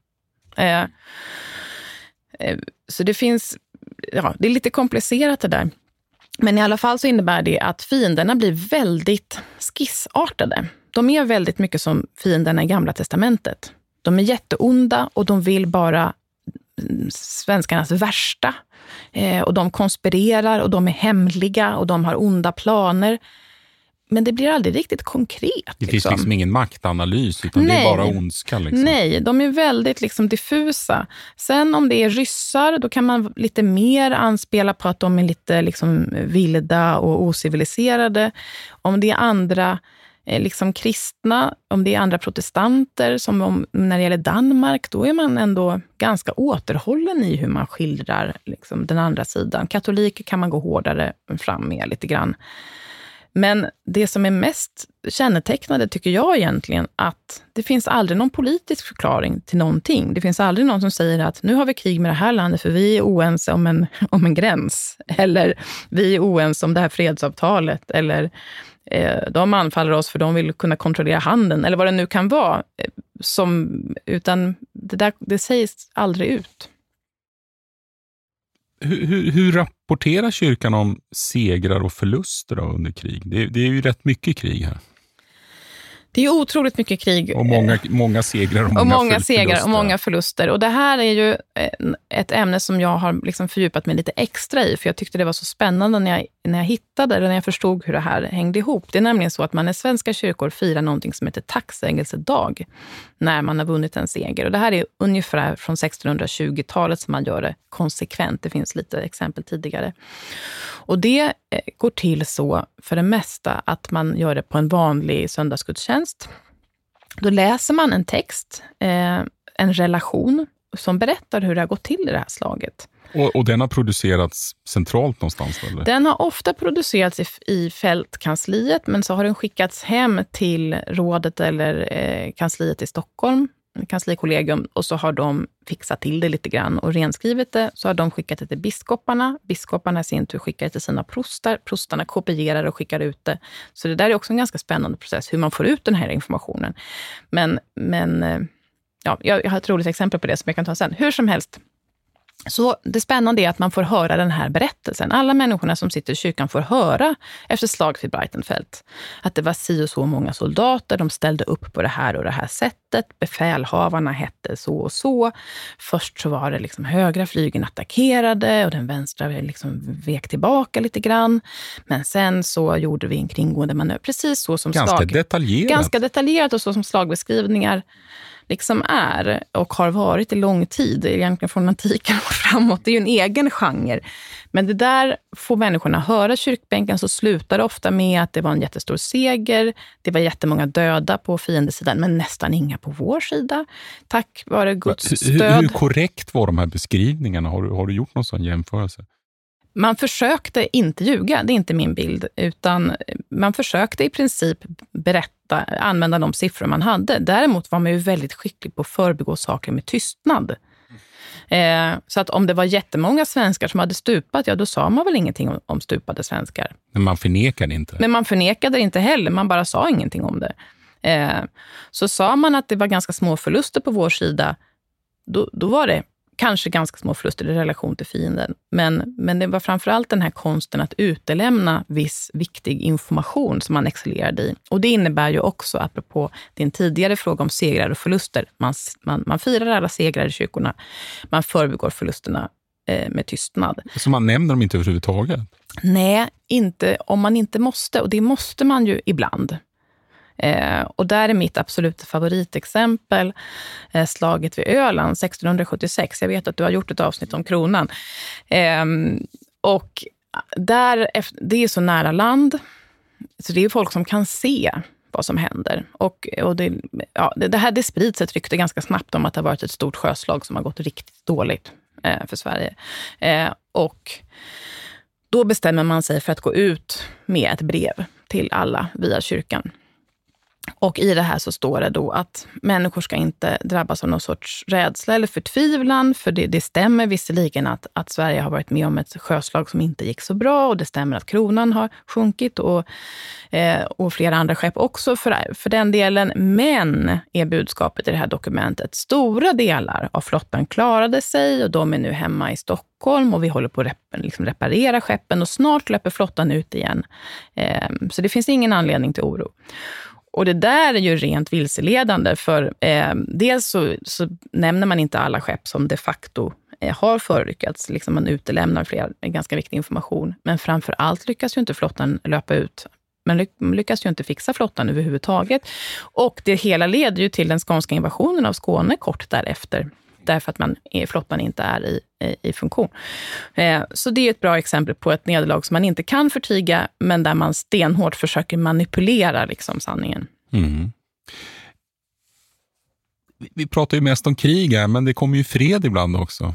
D: Så det finns, det är lite komplicerat det där. Men i alla fall så innebär det att fienderna blir väldigt skissartade. De är väldigt mycket som fienderna i Gamla testamentet. De är jätteonda och de vill bara svenskarnas värsta. Och de konspirerar och de är hemliga och de har onda planer. Men det blir aldrig riktigt konkret.
F: Det finns liksom ingen maktanalys, utan det är bara ondska. Liksom.
D: Nej, de är väldigt liksom diffusa. Sen om det är ryssar, då kan man lite mer anspela på att de är lite liksom vilda och ociviliserade. Om det är andra liksom kristna, om det är andra protestanter, som när det gäller Danmark, då är man ändå ganska återhållen i hur man skildrar liksom den andra sidan. Katoliker kan man gå hårdare fram med lite grann. Men det som är mest kännetecknande tycker jag egentligen, att det finns aldrig någon politisk förklaring till någonting. Det finns aldrig någon som säger att nu har vi krig med det här landet för vi är oense om en gräns. Eller vi är oense om det här fredsavtalet. Eller de anfaller oss för de vill kunna kontrollera handeln. Eller vad det nu kan vara. Utan det sägs aldrig ut.
F: Hur rapporterar kyrkan om segrar och förluster då under krig? Det är ju rätt mycket krig här.
D: Det är otroligt mycket krig.
F: Och många segrar och
D: många segrar och många förluster. Och det här är ju ett ämne som jag har liksom fördjupat mig lite extra i. För jag tyckte det var så spännande när jag hittade det, när jag förstod hur det här hängde ihop. Det är nämligen så att man i svenska kyrkor firar någonting som heter tacksägelsedag. När man har vunnit en seger. Och det här är ungefär från 1620-talet som man gör det konsekvent. Det finns lite exempel tidigare. Och det går till så för det mesta att man gör det på en vanlig söndagsgudstjänst. Då läser man en text, en relation som berättar hur det har gått till i det här slaget.
F: Och den har producerats centralt någonstans? Eller?
D: Den har ofta producerats i fältkansliet, men så har den skickats hem till rådet eller kansliet i Stockholm, kanslikollegium, och så har de fixat till det lite grann och renskrivit det. Så har de skickat det till biskoparna. Biskoparna i sin tur skickar det till sina prostar. Prostarna kopierar och skickar ut det. Så det där är också en ganska spännande process, hur man får ut den här informationen. Men jag har ett roligt exempel på det som jag kan ta sen. Hur som helst. Så det spännande är att man får höra den här berättelsen. Alla människorna som sitter i kyrkan får höra efter slaget vid Breitenfeld att det var si och så många soldater, de ställde upp på det här och det här sättet. Befälhavarna hette så och så. Först så var det liksom högra flygen attackerade och den vänstra liksom vek tillbaka lite grann. Men sen så gjorde vi en kringgående manöver. Precis så som ganska detaljerat och så som slagbeskrivningar liksom är och har varit i lång tid, egentligen från antiken och framåt. Det är ju en egen genre. Men det där får människorna höra kyrkbänken, så slutar det ofta med att det var en jättestor seger. Det var jättemånga döda på fiendesidan, men nästan inga på vår sida. Tack vare Guds stöd.
F: Hur korrekt var de här beskrivningarna? Har du gjort någon sån jämförelse?
D: Man försökte inte ljuga, det är inte min bild, utan man försökte i princip använda de siffror man hade. Däremot var man ju väldigt skicklig på att förbigå saker med tystnad. Så att om det var jättemånga svenskar som hade stupat, då sa man väl ingenting om stupade svenskar.
F: Men man förnekade inte.
D: Men man förnekade inte heller, man bara sa ingenting om det. Så sa man att det var ganska små förluster på vår sida, då var det kanske ganska små förluster i relation till fienden. Men det var framförallt den här konsten att utelämna viss viktig information som man excellerade i. Och det innebär ju också, apropå din tidigare fråga om segrar och förluster, man firar alla segrar i kyrkorna. Man förbigår förlusterna med tystnad.
F: Så man nämner dem inte överhuvudtaget?
D: Nej, inte om man inte måste. Och det måste man ju ibland. Och där är mitt absoluta favoritexempel slaget vid Öland 1676. Jag vet att du har gjort ett avsnitt om kronan. Och där, det är så nära land, så det är folk som kan se vad som händer. Och det sprids ett rykte ganska snabbt om att det har varit ett stort sjöslag som har gått riktigt dåligt för Sverige. Och då bestämmer man sig för att gå ut med ett brev till alla via kyrkan. Och i det här så står det då att människor ska inte drabbas av någon sorts rädsla eller förtvivlan, för det stämmer visserligen att Sverige har varit med om ett sjöslag som inte gick så bra, och det stämmer att kronan har sjunkit och flera andra skepp också för den delen. Men är budskapet i det här dokumentet, stora delar av flottan klarade sig och de är nu hemma i Stockholm och vi håller på att reparera skeppen och snart löper flottan ut igen. Så det finns ingen anledning till oro. Och det där är ju rent vilseledande, för dels så nämner man inte alla skepp som de facto har förolyckats. Liksom man utelämnar ganska viktig information. Men framför allt lyckas ju inte flottan löpa ut. Men lyckas ju inte fixa flottan överhuvudtaget. Och det hela leder ju till den skånska invasionen av Skåne kort därefter. Därför att flottan inte är i funktion. Så det är ett bra exempel på ett nederlag som man inte kan förtiga, men där man stenhårt försöker manipulera liksom sanningen.
F: Mm. Vi pratar ju mest om krig här, men det kommer ju fred ibland också.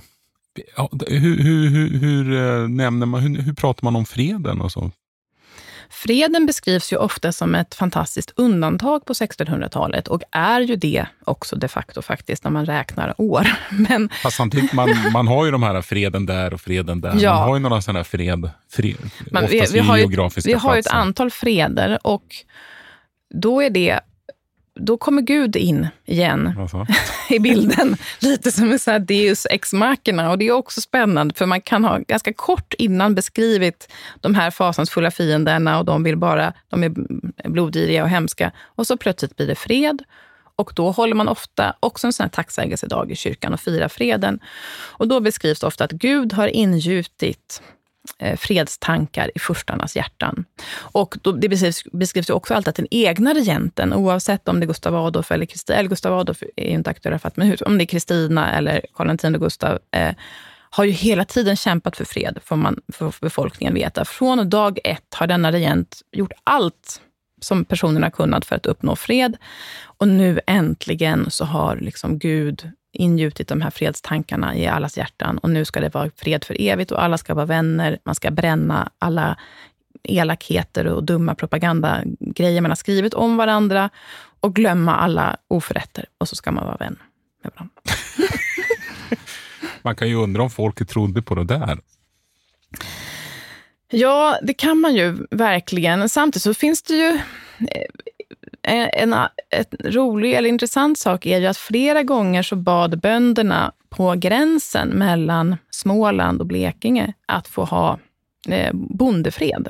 F: Hur pratar man om freden och så?
D: Freden beskrivs ju ofta som ett fantastiskt undantag på 1600-talet och är ju det också de facto faktiskt när man räknar år. Men
F: fast samtidigt, man har ju de här freden där och freden där.
D: Ja.
F: Man har ju några sådana fred
D: vi har ju ett antal freder, och då kommer Gud in igen i bilden. Lite som en sån här Deus ex machina. Och det är också spännande, för man kan ha ganska kort innan beskrivit de här fasansfulla fienderna och de är blodgiriga och hemska. Och så plötsligt blir det fred. Och då håller man ofta också en sån här tacksägelsedag i kyrkan och firar freden. Och då beskrivs det ofta att Gud har ingjutit fredstankar i furstarnas hjärtan. Och då, det beskrivs ju också alltid att den egna regenten, oavsett om det är Gustav Adolf eller Kristina, eller Gustav Adolf är ju inte aktuella för att, men om det är Kristina eller Karl X och Gustav, har ju hela tiden kämpat för fred, för befolkningen veta. Från dag ett har denna regent gjort allt som personerna kunnat för att uppnå fred. Och nu äntligen så har liksom Gud ingjutit de här fredstankarna i allas hjärtan. Och nu ska det vara fred för evigt och alla ska vara vänner. Man ska bränna alla elakheter och dumma propagandagrejer man har skrivit om varandra och glömma alla oförrätter. Och så ska man vara vän med varandra.
F: Man kan ju undra om folket trodde på det där.
D: Ja, det kan man ju verkligen. Samtidigt så finns det ju en rolig eller intressant sak är ju att flera gånger så bad bönderna på gränsen mellan Småland och Blekinge att få ha bondefred.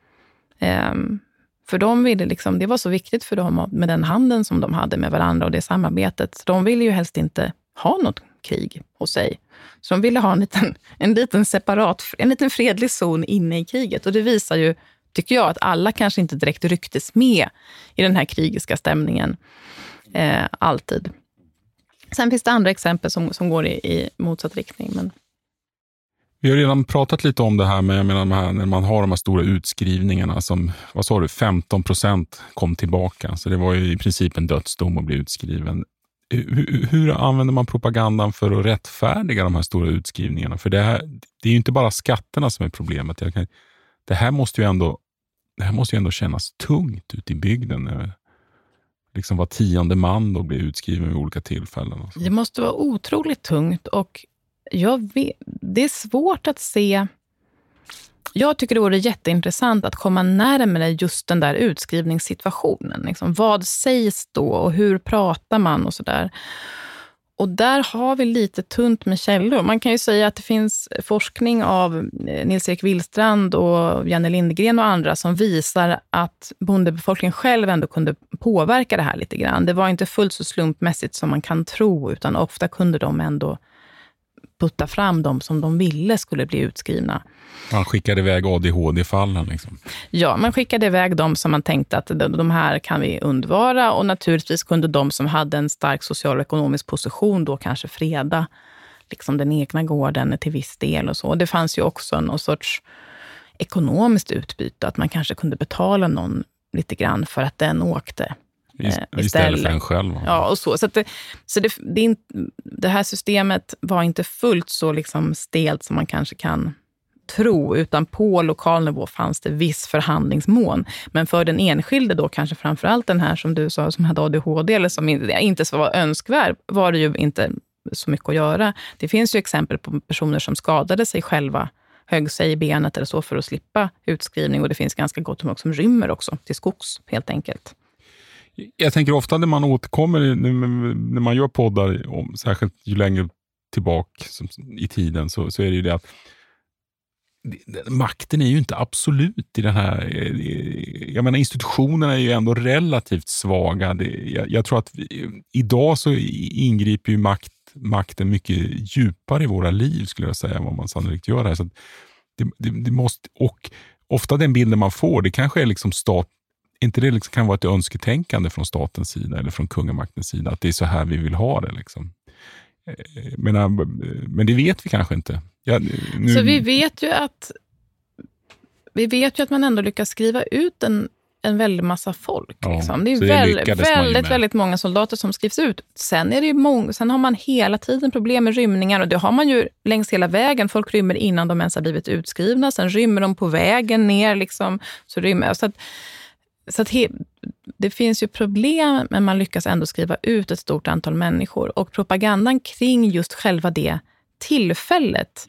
D: För de ville liksom, det var så viktigt för dem med den handeln som de hade med varandra och det samarbetet. Så de ville ju helst inte ha något krig hos sig. Så de ville ha en liten fredlig zon inne i kriget. Och det visar ju, tycker jag, att alla kanske inte direkt rycktes med i den här krigiska stämningen alltid. Sen finns det andra exempel som går i motsatt riktning. Men...
F: Vi har redan pratat lite om det här med när man har de här stora utskrivningarna som, vad sa du, 15% kom tillbaka. Så det var ju i princip en dödsdom att bli utskriven. Hur använder man propagandan för att rättfärdiga de här stora utskrivningarna? För det är ju inte bara skatterna som är problemet. Det här måste ju ändå kännas tungt ute i bygden. Liksom var 10:e man då blir utskriven vid olika tillfällen. Och så.
D: Det måste vara otroligt tungt, och det är svårt att se. Jag tycker det vore jätteintressant att komma närmare just den där utskrivningssituationen. Liksom, vad sägs då och hur pratar man och sådär. Och där har vi lite tunt med källor. Man kan ju säga att det finns forskning av Nils-Erik Willstrand och Janne Lindgren och andra som visar att bondebefolkningen själv ändå kunde påverka det här lite grann. Det var inte fullt så slumpmässigt som man kan tro, utan ofta kunde de ändå putta fram dem som de ville skulle bli utskrivna.
F: Man skickade iväg ADHD-fallen liksom.
D: Ja, man skickade iväg dem som man tänkte att de här kan vi undvara, och naturligtvis kunde de som hade en stark social och ekonomisk position då kanske freda liksom den egna gården till viss del och så. Det fanns ju också någon sorts ekonomiskt utbyte, att man kanske kunde betala någon lite grann för att den åkte
F: istället för en själv.
D: Ja, och så. Det här systemet var inte fullt så liksom stelt som man kanske kan tro, utan på lokal nivå fanns det viss förhandlingsmån. Men för den enskilde då, kanske framförallt den här som du sa som hade ADHD eller som inte så var önskvärd, var det ju inte så mycket att göra. Det finns ju exempel på personer som skadade sig själva, högg sig i benet eller så för att slippa utskrivning, och det finns ganska gott om som rymmer också till skogs helt enkelt.
F: Jag tänker ofta när man återkommer när man gör poddar, särskilt ju längre tillbaka i tiden, så är det ju det att makten är ju inte absolut i den här. Jag menar, institutionerna är ju ändå relativt svaga. Jag tror att idag så ingriper ju makten mycket djupare i våra liv, skulle jag säga, vad man sannolikt gör här. Så det måste, och ofta den bilden man får, det kanske är liksom inte det liksom kan vara ett önsketänkande från statens sida eller från kungamaktens sida, att det är så här vi vill ha det liksom. Men det vet vi kanske inte.
D: Så vi vet ju att man ändå lyckas skriva ut en väldig massa folk.
F: Ja,
D: liksom. Det är väldigt många soldater som skrivs ut. Sen är det sen har man hela tiden problem med rymningar, och det har man ju längs hela vägen. Folk rymmer innan de ens har blivit utskrivna, sen rymmer de på vägen ner liksom, så rymmer. Så att det finns ju problem, men man lyckas ändå skriva ut ett stort antal människor. Och propagandan kring just själva det tillfället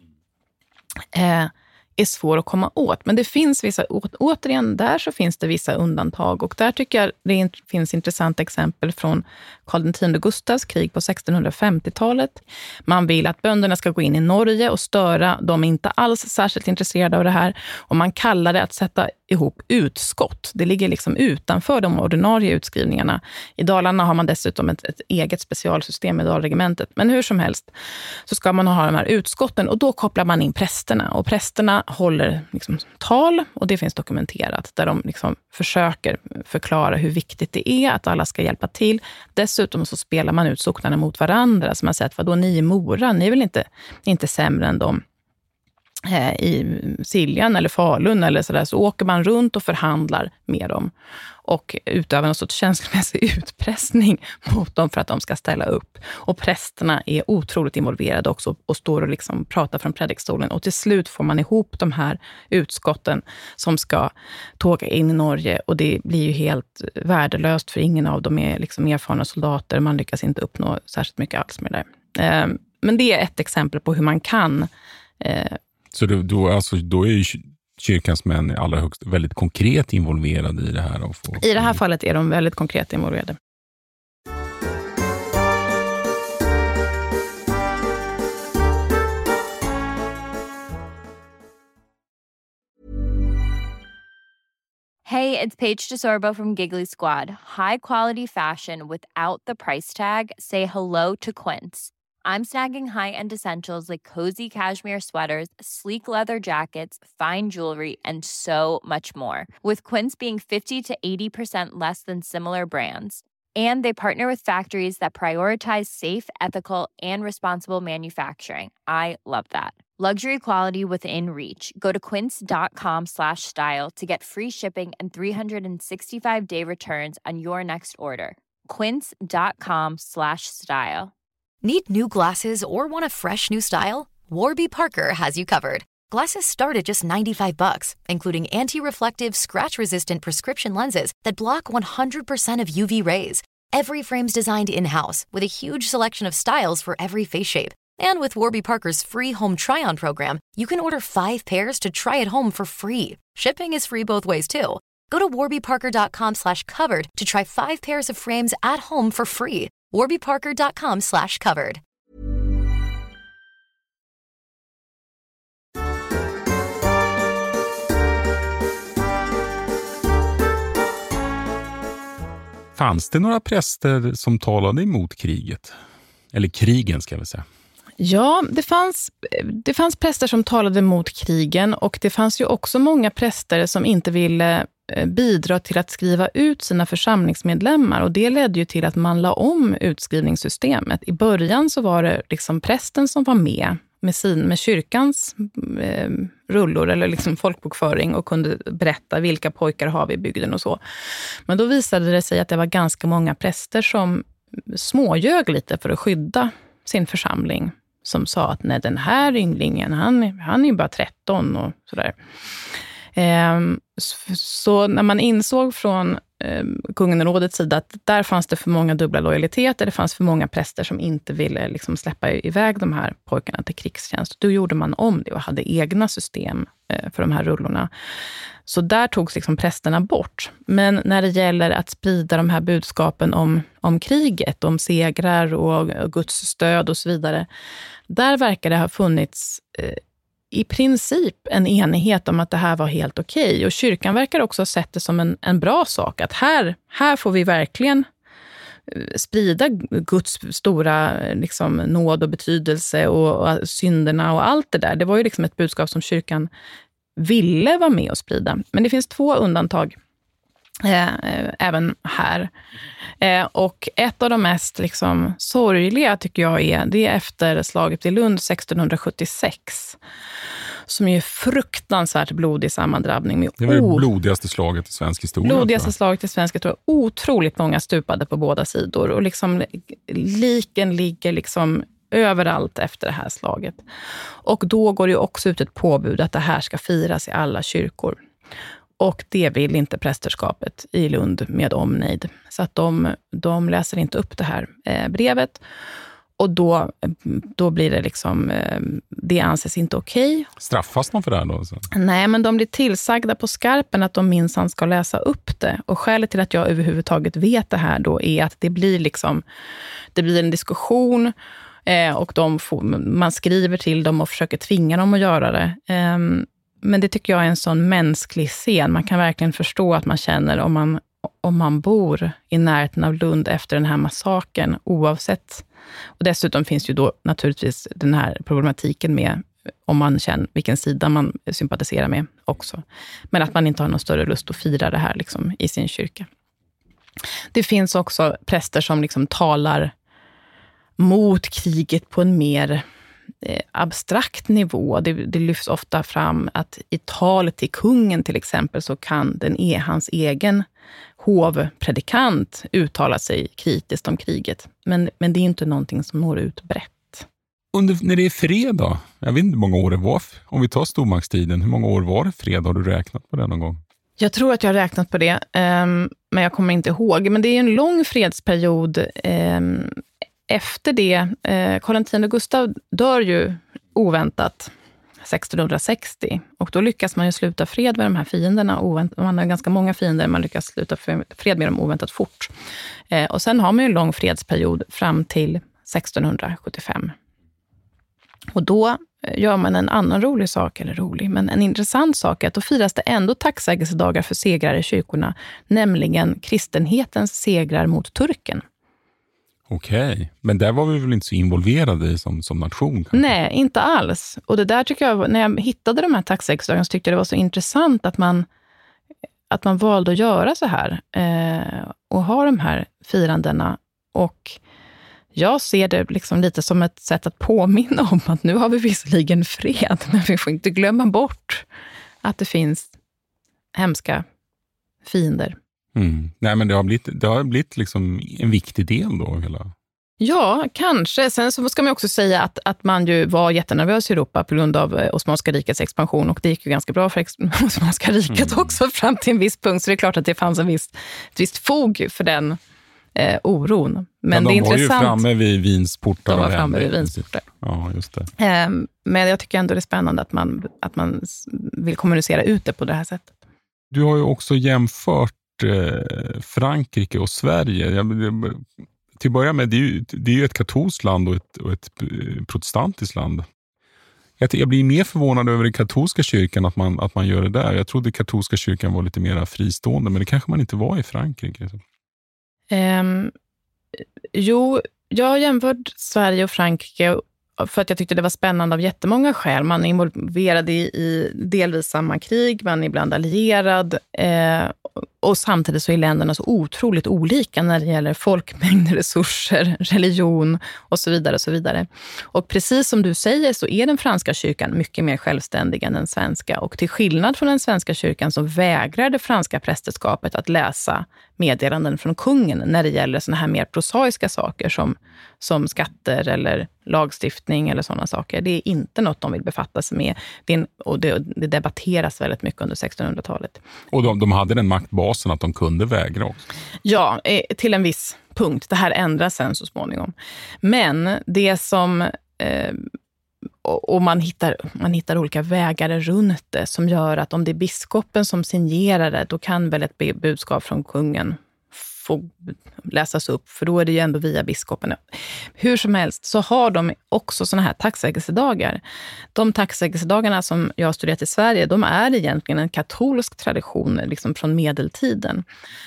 D: är svår att komma åt. Men det finns återigen där så finns det vissa undantag. Och där tycker jag det finns intressanta exempel från Karl X Gustavs krig på 1650-talet. Man vill att bönderna ska gå in i Norge och störa. De är inte alls särskilt intresserade av det här. Och man kallar det att sätta ihop utskott. Det ligger liksom utanför de ordinarie utskrivningarna. I Dalarna har man dessutom ett eget specialsystem i Dalregementet. Men hur som helst så ska man ha de här utskotten, och då kopplar man in prästerna. Och prästerna håller liksom tal, och det finns dokumenterat, där de liksom försöker förklara hur viktigt det är att alla ska hjälpa till. Dessutom så spelar man ut socknarna mot varandra, som man säger att vadå, ni i Mora, ni är väl inte sämre än dem i Siljan eller Falun eller sådär. Så åker man runt och förhandlar med dem och utövar en sorts känslomässig utpressning mot dem för att de ska ställa upp. Och prästerna är otroligt involverade också och står och liksom pratar från predikstolen, och till slut får man ihop de här utskotten som ska tåga in i Norge, och det blir ju helt värdelöst för ingen av dem är liksom erfarna soldater. Man lyckas inte uppnå särskilt mycket alls med det. Men det är ett exempel på hur man kan.
F: Så då är ju kyrkans män i allra högst väldigt konkret involverade i det här.
D: I det här fallet är de väldigt konkret involverade.
L: Hey, it's Paige DeSorbo from Giggly Squad. High quality fashion without the price tag. Say hello to Quince. I'm snagging high-end essentials like cozy cashmere sweaters, sleek leather jackets, fine jewelry, and so much more. With Quince being 50 to 80% less than similar brands. And they partner with factories that prioritize safe, ethical, and responsible manufacturing. I love that. Luxury quality within reach. Go to quince.com/style to get free shipping and 365-day returns on your next order. Quince.com/style.
M: Need new glasses or want a fresh new style? Warby Parker has you covered. Glasses start at just $95, including anti-reflective, scratch-resistant prescription lenses that block 100% of UV rays. Every frame's designed in-house with a huge selection of styles for every face shape. And with Warby Parker's free home try-on program, you can order 5 pairs to try at home for free. Shipping is free both ways too. Go to warbyparker.com/covered to try 5 pairs of frames at home for free. warbyparker.com/covered.
F: Fanns det några präster som talade emot kriget? Eller krigen ska vi säga.
D: Ja, det fanns präster som talade mot krigen, och det fanns ju också många präster som inte ville bidra till att skriva ut sina församlingsmedlemmar, och det ledde ju till att man la om utskrivningssystemet. I början så var det liksom prästen som var med kyrkans rullor eller liksom folkbokföring och kunde berätta vilka pojkar har vi i bygden och så. Men då visade det sig att det var ganska många präster som småljög lite för att skydda sin församling, som sa att nej, den här ynglingen, han är ju bara 13 och sådär. Så när man insåg från kungarådets sida att där fanns det för många dubbla lojaliteter, det fanns för många präster som inte ville liksom släppa iväg de här pojkarna till krigstjänst, då gjorde man om det och hade egna system för de här rullorna. Så där togs liksom prästerna bort. Men när det gäller att sprida de här budskapen om kriget, om segrar och Guds stöd och så vidare, där verkar det ha funnits i princip en enighet om att det här var helt okej. Och kyrkan verkar också ha sett det som en bra sak. Att här får vi verkligen sprida Guds stora liksom, nåd och betydelse och synderna och allt det där. Det var ju liksom ett budskap som kyrkan ville vara med och sprida. Men det finns 2 undantag även här. Och ett av de mest liksom, sorgliga tycker jag det är efter slaget i Lund 1676. Som är fruktansvärt blodig sammandrabbning.
F: Det var det blodigaste slaget i svensk historia.
D: Blodigaste slaget i svensk historia. Otroligt många stupade på båda sidor. Och liksom, liken ligger liksom överallt efter det här slaget. Och då går det också ut ett påbud att det här ska firas i alla kyrkor. Och det vill inte prästerskapet i Lund med omnejd. Så att de läser inte upp det här brevet. Och då blir det liksom, det anses inte okej.
F: Straffas man för det här då? Så?
D: Nej, men de blir tillsagda på skarpen att de minsann ska läsa upp det. Och skälet till att jag överhuvudtaget vet det här då är att det blir en diskussion och man skriver till dem och försöker tvinga dem att göra det. Men det tycker jag är en sån mänsklig scen. Man kan verkligen förstå att man känner om man bor i närheten av Lund efter den här massakern, oavsett. Och dessutom finns ju då naturligtvis den här problematiken med om man känner vilken sida man sympatiserar med också. Men att man inte har någon större lust att fira det här liksom, i sin kyrka. Det finns också präster som liksom talar mot kriget på en mer abstrakt nivå. Det lyfts ofta fram att i talet till kungen till exempel så kan hans egen hovpredikant uttala sig kritiskt om kriget. Men det är inte någonting som når ut brett.
F: När det är fred då? Jag vet inte hur många år det var. Om vi tar stormaktstiden, hur många år var det fred? Har du räknat på det någon gång?
D: Jag tror att jag har räknat på det, men jag kommer inte ihåg. Men det är en lång fredsperiod. Efter det, Karl X Gustav dör ju oväntat 1660. Och då lyckas man ju sluta fred med de här fienderna. Man har ganska många fiender, man lyckas sluta fred med dem oväntat fort. Och sen har man ju en lång fredsperiod fram till 1675. Och då gör man en annan rolig sak, men en intressant sak är att då firas det ändå tacksägelsedagar för segrar i kyrkorna, nämligen kristenhetens segrar mot turken.
F: Okej, men där var vi väl inte så involverade i som nation? Kanske?
D: Nej, inte alls. Och det där tycker jag, när jag hittade de här tacksägelsedagarna så tyckte jag det var så intressant att man valde att göra så här och ha de här firandena. Och jag ser det liksom lite som ett sätt att påminna om att nu har vi visserligen fred, men vi får inte glömma bort att det finns hemska fiender.
F: Mm. Nej, men det har blivit liksom en viktig del då hela.
D: Ja, kanske. Sen så ska man också säga att man ju var jättenervös i Europa på grund av Osmanska rikets expansion, och det gick ju ganska bra för Osmanska riket också fram till en viss punkt, så det är klart att det fanns ett visst fog för den oron. Men det är intressant.
F: De var ju framme vid Wiens portar.
D: De var framme vid Wiens portar.
F: Ja, just det.
D: Men jag tycker ändå det är spännande att man vill kommunicera ut det på det här sättet.
F: Du har ju också jämfört Frankrike och Sverige. till att börja med, det är ju ett katolskt land och ett protestantiskt land. Jag blir mer förvånad över den katolska kyrkan att man gör det där. Jag trodde katolska kyrkan var lite mer fristående, men det kanske man inte var i Frankrike.
D: Jo, jag har jämfört Sverige och Frankrike för att jag tyckte det var spännande av jättemånga skäl. Man är involverad i delvis samma krig, man är ibland allierad och samtidigt så är länderna så otroligt olika när det gäller folkmängd, resurser, religion och så vidare och så vidare. Och precis som du säger så är den franska kyrkan mycket mer självständig än den svenska. Och till skillnad från den svenska kyrkan så vägrar det franska prästerskapet att läsa meddelanden från kungen när det gäller såna här mer prosaiska saker som skatter eller lagstiftning eller sådana saker. Det är inte något de vill befatta sig med. Och det debatteras väldigt mycket under 1600-talet.
F: Och de hade den maktbasen att de kunde vägra också?
D: Ja, till en viss punkt. Det här ändras sen så småningom. Men det som... Och man hittar olika vägar runt det som gör att om det är biskopen som signerar det, då kan väl ett budskap från kungen få läsas upp, för då är det ju ändå via biskopen. Hur som helst så har de också såna här tacksägelsedagar. De tacksägelsedagarna som jag har studerat i Sverige, de är egentligen en katolsk tradition liksom från medeltiden.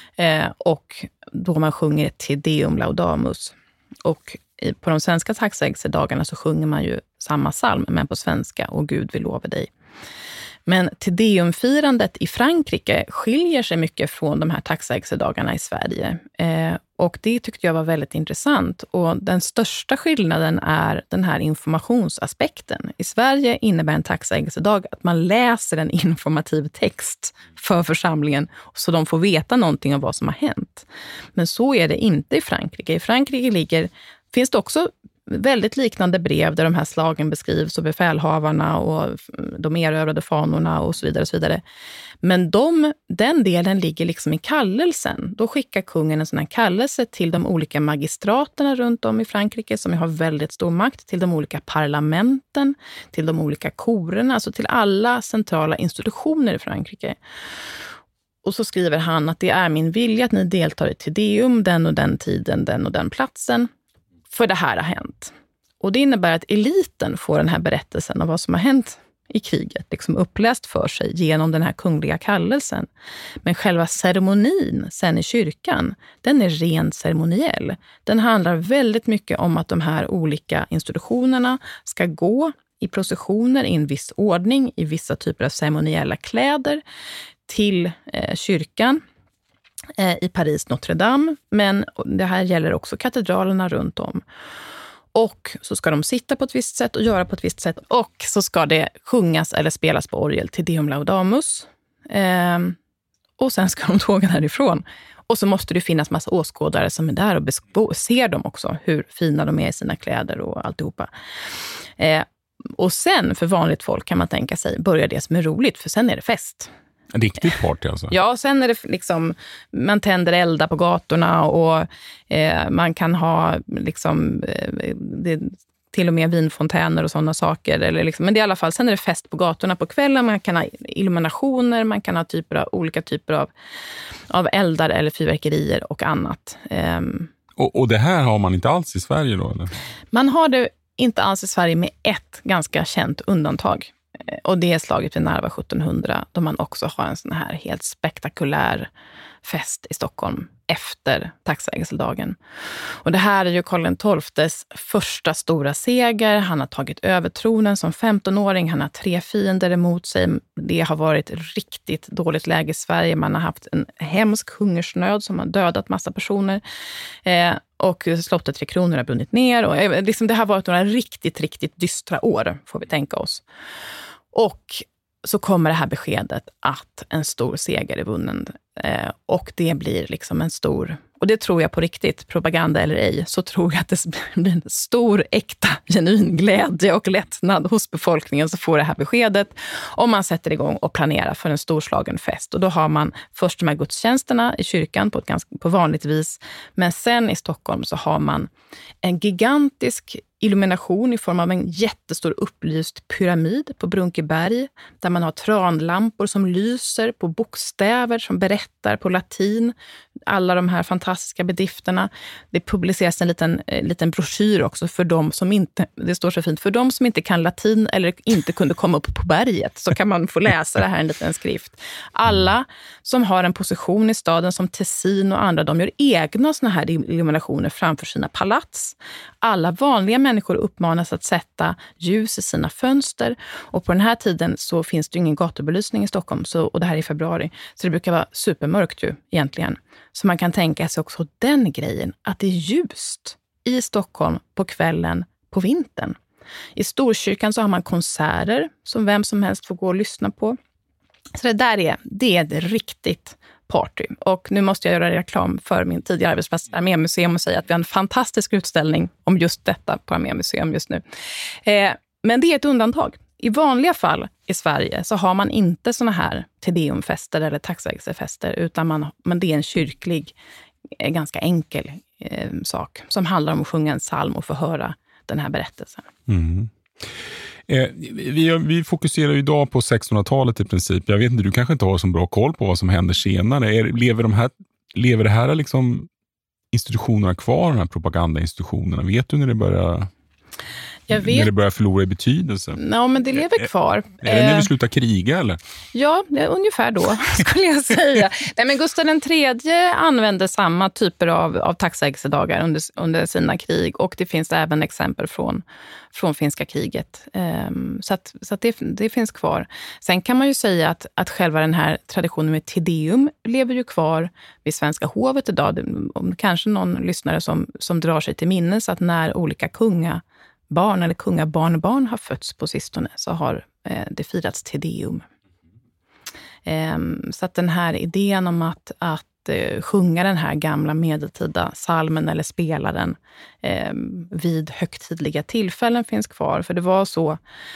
D: Och då man sjunger Te Deum Laudamus. Och på de svenska tacksägelsedagarna så sjunger man ju samma psalm, men på svenska, och Gud vill lova dig. Men Te Deum-firandet i Frankrike skiljer sig mycket från de här tacksägelsedagarna i Sverige. Och det tyckte jag var väldigt intressant. Och den största skillnaden är den här informationsaspekten. I Sverige innebär en tacksägelsedag att man läser en informativ text för församlingen så de får veta någonting om vad som har hänt. Men så är det inte i Frankrike. I Frankrike finns det också väldigt liknande brev där de här slagen beskrivs och befälhavarna och de erövrade fanorna och så vidare och så vidare. Men den delen ligger liksom i kallelsen. Då skickar kungen en sån här kallelse till de olika magistraterna runt om i Frankrike som har väldigt stor makt, till de olika parlamenten, till de olika korerna, alltså till alla centrala institutioner i Frankrike. Och så skriver han att det är min vilja att ni deltar i Te Deum den och den tiden, den och den platsen. För det här har hänt. Och det innebär att eliten får den här berättelsen av vad som har hänt i kriget liksom uppläst för sig genom den här kungliga kallelsen. Men själva ceremonin sen i kyrkan, den är rent ceremoniell. Den handlar väldigt mycket om att de här olika institutionerna ska gå i processioner i en viss ordning, i vissa typer av ceremoniella kläder till kyrkan i Paris, Notre Dame, men det här gäller också katedralerna runt om. Och så ska de sitta på ett visst sätt och göra på ett visst sätt, och så ska det sjungas eller spelas på orgel till Deum Laudamus. Och sen ska de tåga därifrån. Och så måste det finnas massa åskådare som är där och ser dem också, hur fina de är i sina kläder och alltihopa. Och sen, för vanligt folk kan man tänka sig, börjar det som är roligt, för sen är det fest.
F: En riktigt party alltså? Ja,
D: sen är det liksom, man tänder eldar på gatorna och man kan ha liksom, till och med vinfontäner och sådana saker. Eller liksom, men det är i alla fall, sen är det fest på gatorna på kvällen. Man kan ha illuminationer, man kan ha olika typer av eldar eller fyrverkerier och annat.
F: Och det här har man inte alls i Sverige då? Eller?
D: Man har det inte alls i Sverige med ett ganska känt undantag. Och det är slaget vid Narva 1700, då man också har en sån här helt spektakulär fest i Stockholm efter tacksägelsedagen. Och det här är ju Karl XII:s första stora seger. Han har tagit över tronen som 15-åring. Han har 3 fiender emot sig. Det har varit riktigt dåligt läge i Sverige. Man har haft en hemsk hungersnöd som har dödat massa personer. Och slottet 3 Kronor har brunnit ner. Och liksom det har varit några riktigt, riktigt dystra år, får vi tänka oss. Och så kommer det här beskedet att en stor seger är vunnen. Och det blir liksom en stor, och det tror jag på riktigt, propaganda eller ej, så tror jag att det blir en stor, äkta, genuin glädje och lättnad hos befolkningen så får det här beskedet. Om man sätter igång och planerar för en storslagen fest. Och då har man först de här gudstjänsterna i kyrkan på vanligt vis. Men sen i Stockholm så har man en gigantisk illumination i form av en jättestor upplyst pyramid på Brunkeberg, där man har tranlampor som lyser på bokstäver som berättar på latin alla de här fantastiska bedrifterna. Det publiceras en liten broschyr också för de som inte, det står så fint, för de som inte kan latin eller inte kunde komma upp på berget, så kan man få läsa det här i en liten skrift. Alla som har en position i staden som Tessin och andra, de gör egna såna här illuminationer framför sina palats. Alla vanliga människor uppmanas att sätta ljus i sina fönster, och på den här tiden så finns det ingen gatubelysning i Stockholm, och det här är i februari, så det brukar vara supermörkt ju egentligen. Så man kan tänka sig också den grejen att det är ljust i Stockholm på kvällen på vintern. I Storkyrkan så har man konserter som vem som helst får gå och lyssna på. Så det är ett riktigt party. Och nu måste jag göra reklam för min tidigare arbetsplats Armémuseum och säga att vi har en fantastisk utställning om just detta på Armémuseum just nu. Men det är ett undantag. I vanliga fall i Sverige så har man inte såna här Tedeumfester eller tacksägelsefester, utan men det är en kyrklig, ganska enkel sak som handlar om att sjunga en psalm och få höra den här berättelsen. Mm.
F: Vi fokuserar ju idag på 1600-talet i princip. Jag vet inte, du kanske inte har så bra koll på vad som händer senare. Lever det här liksom institutionerna kvar, de här propagandainstitutionerna? Vet du när det börjar... När det börjar förlora i betydelse?
D: Ja, men det lever kvar.
F: Är det när vi slutar kriga eller?
D: Ja, ungefär då skulle jag säga. Nej, men Gustav III använde samma typer av tacksägelsedagar under sina krig, och det finns även exempel från finska kriget. Så att det finns kvar. Sen kan man ju säga att själva den här traditionen med Tedeum lever ju kvar vid Svenska hovet idag. Om kanske någon lyssnare som drar sig till minnes att när olika kungabarn eller kungabarnbarn har fötts på sistone så har det firats Tedeum. Så att den här idén om att sjunga den här gamla medeltida salmen eller spela den vid högtidliga tillfällen finns kvar. För det var så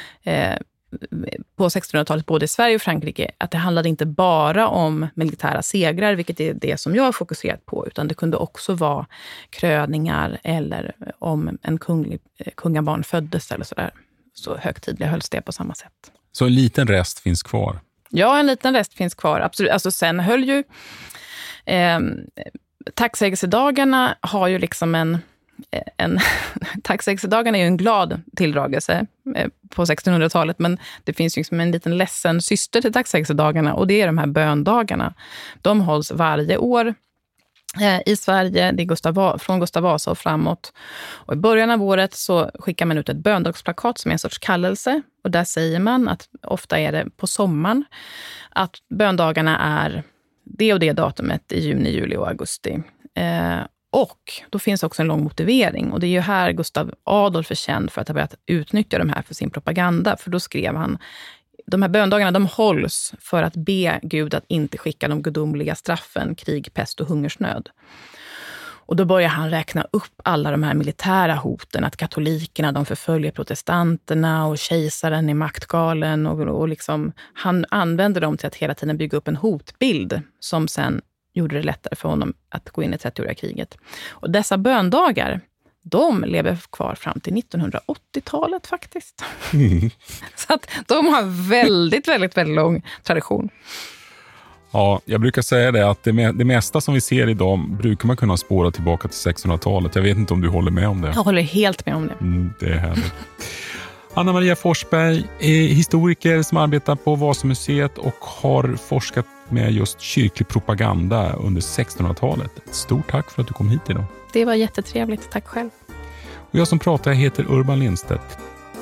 D: på 1600-talet både i Sverige och Frankrike att det handlade inte bara om militära segrar, vilket är det som jag har fokuserat på, utan det kunde också vara kröningar eller om en kungabarn föddes eller sådär. Så högtidliga hölls det på samma sätt.
F: Så en liten rest finns kvar? Ja,
D: en liten rest finns kvar, absolut. Alltså sen höll ju tacksägelsedagarna har ju liksom en tacksägelsedagarna är ju en glad tilldragelse på 1600-talet, men det finns ju liksom en liten ledsen syster till tacksägelsedagarna, och det är de här böndagarna. De hålls varje år i Sverige, det är från Gustav Vasa och framåt. Och i början av året så skickar man ut ett böndagsplakat som är en sorts kallelse, och där säger man att ofta är det på sommaren att böndagarna är det och det datumet i juni, juli och augusti. Och då finns också en lång motivering, och det är ju här Gustav Adolf är känd för att ha börjat utnyttja de här för sin propaganda, för då skrev han: de här böndagarna, de hålls för att be Gud att inte skicka de gudomliga straffen, krig, pest och hungersnöd. Och då börjar han räkna upp alla de här militära hoten, att katolikerna, de förföljer protestanterna och kejsaren är maktgalen, och liksom, han använder dem till att hela tiden bygga upp en hotbild som sen gjorde det lättare för honom att gå in i 30-åriga kriget. Och dessa böndagar, de lever kvar fram till 1980-talet faktiskt. Mm. Så att de har väldigt, väldigt, väldigt lång tradition.
F: Ja, jag brukar säga det att det mesta som vi ser idag brukar man kunna spåra tillbaka till 1600-talet. Jag vet inte om du håller med om det.
D: Jag håller helt med om det.
F: Det är härligt. Anna Maria Forsberg är historiker som arbetar på Vasamuseet och har forskat med just kyrklig propaganda under 1600-talet. Ett stort tack för att du kom hit idag.
D: Det var jättetrevligt. Tack själv.
F: Och jag som pratar heter Urban Lindstedt.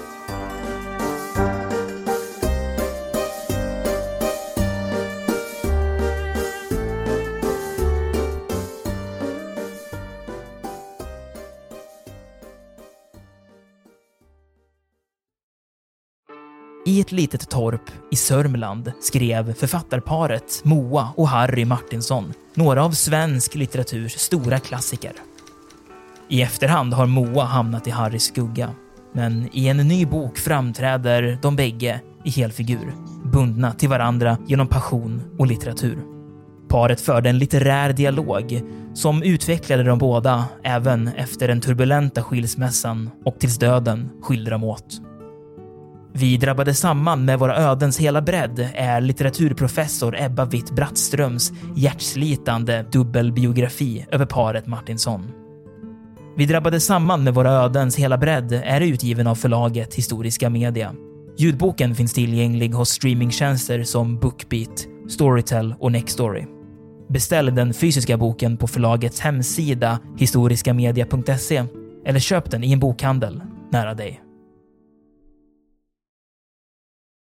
B: I ett litet torp i Sörmland skrev författarparet Moa och Harry Martinsson några av svensk litteraturs stora klassiker. I efterhand har Moa hamnat i Harrys skugga, men i en ny bok framträder de bägge i helfigur, bundna till varandra genom passion och litteratur. Paret förde en litterär dialog som utvecklade de båda även efter den turbulenta skilsmässan och tills döden skilde dem åt. Vi drabbade samman med våra ödens hela bredd är litteraturprofessor Ebba Witt-Brattströms hjärtslitande dubbelbiografi över paret Martinsson. Vi drabbade samman med våra ödens hela bredd är utgiven av förlaget Historiska Media. Ljudboken finns tillgänglig hos streamingtjänster som Bookbeat, Storytel och Nextory. Beställ den fysiska boken på förlagets hemsida historiskamedia.se eller köp den i en bokhandel nära dig.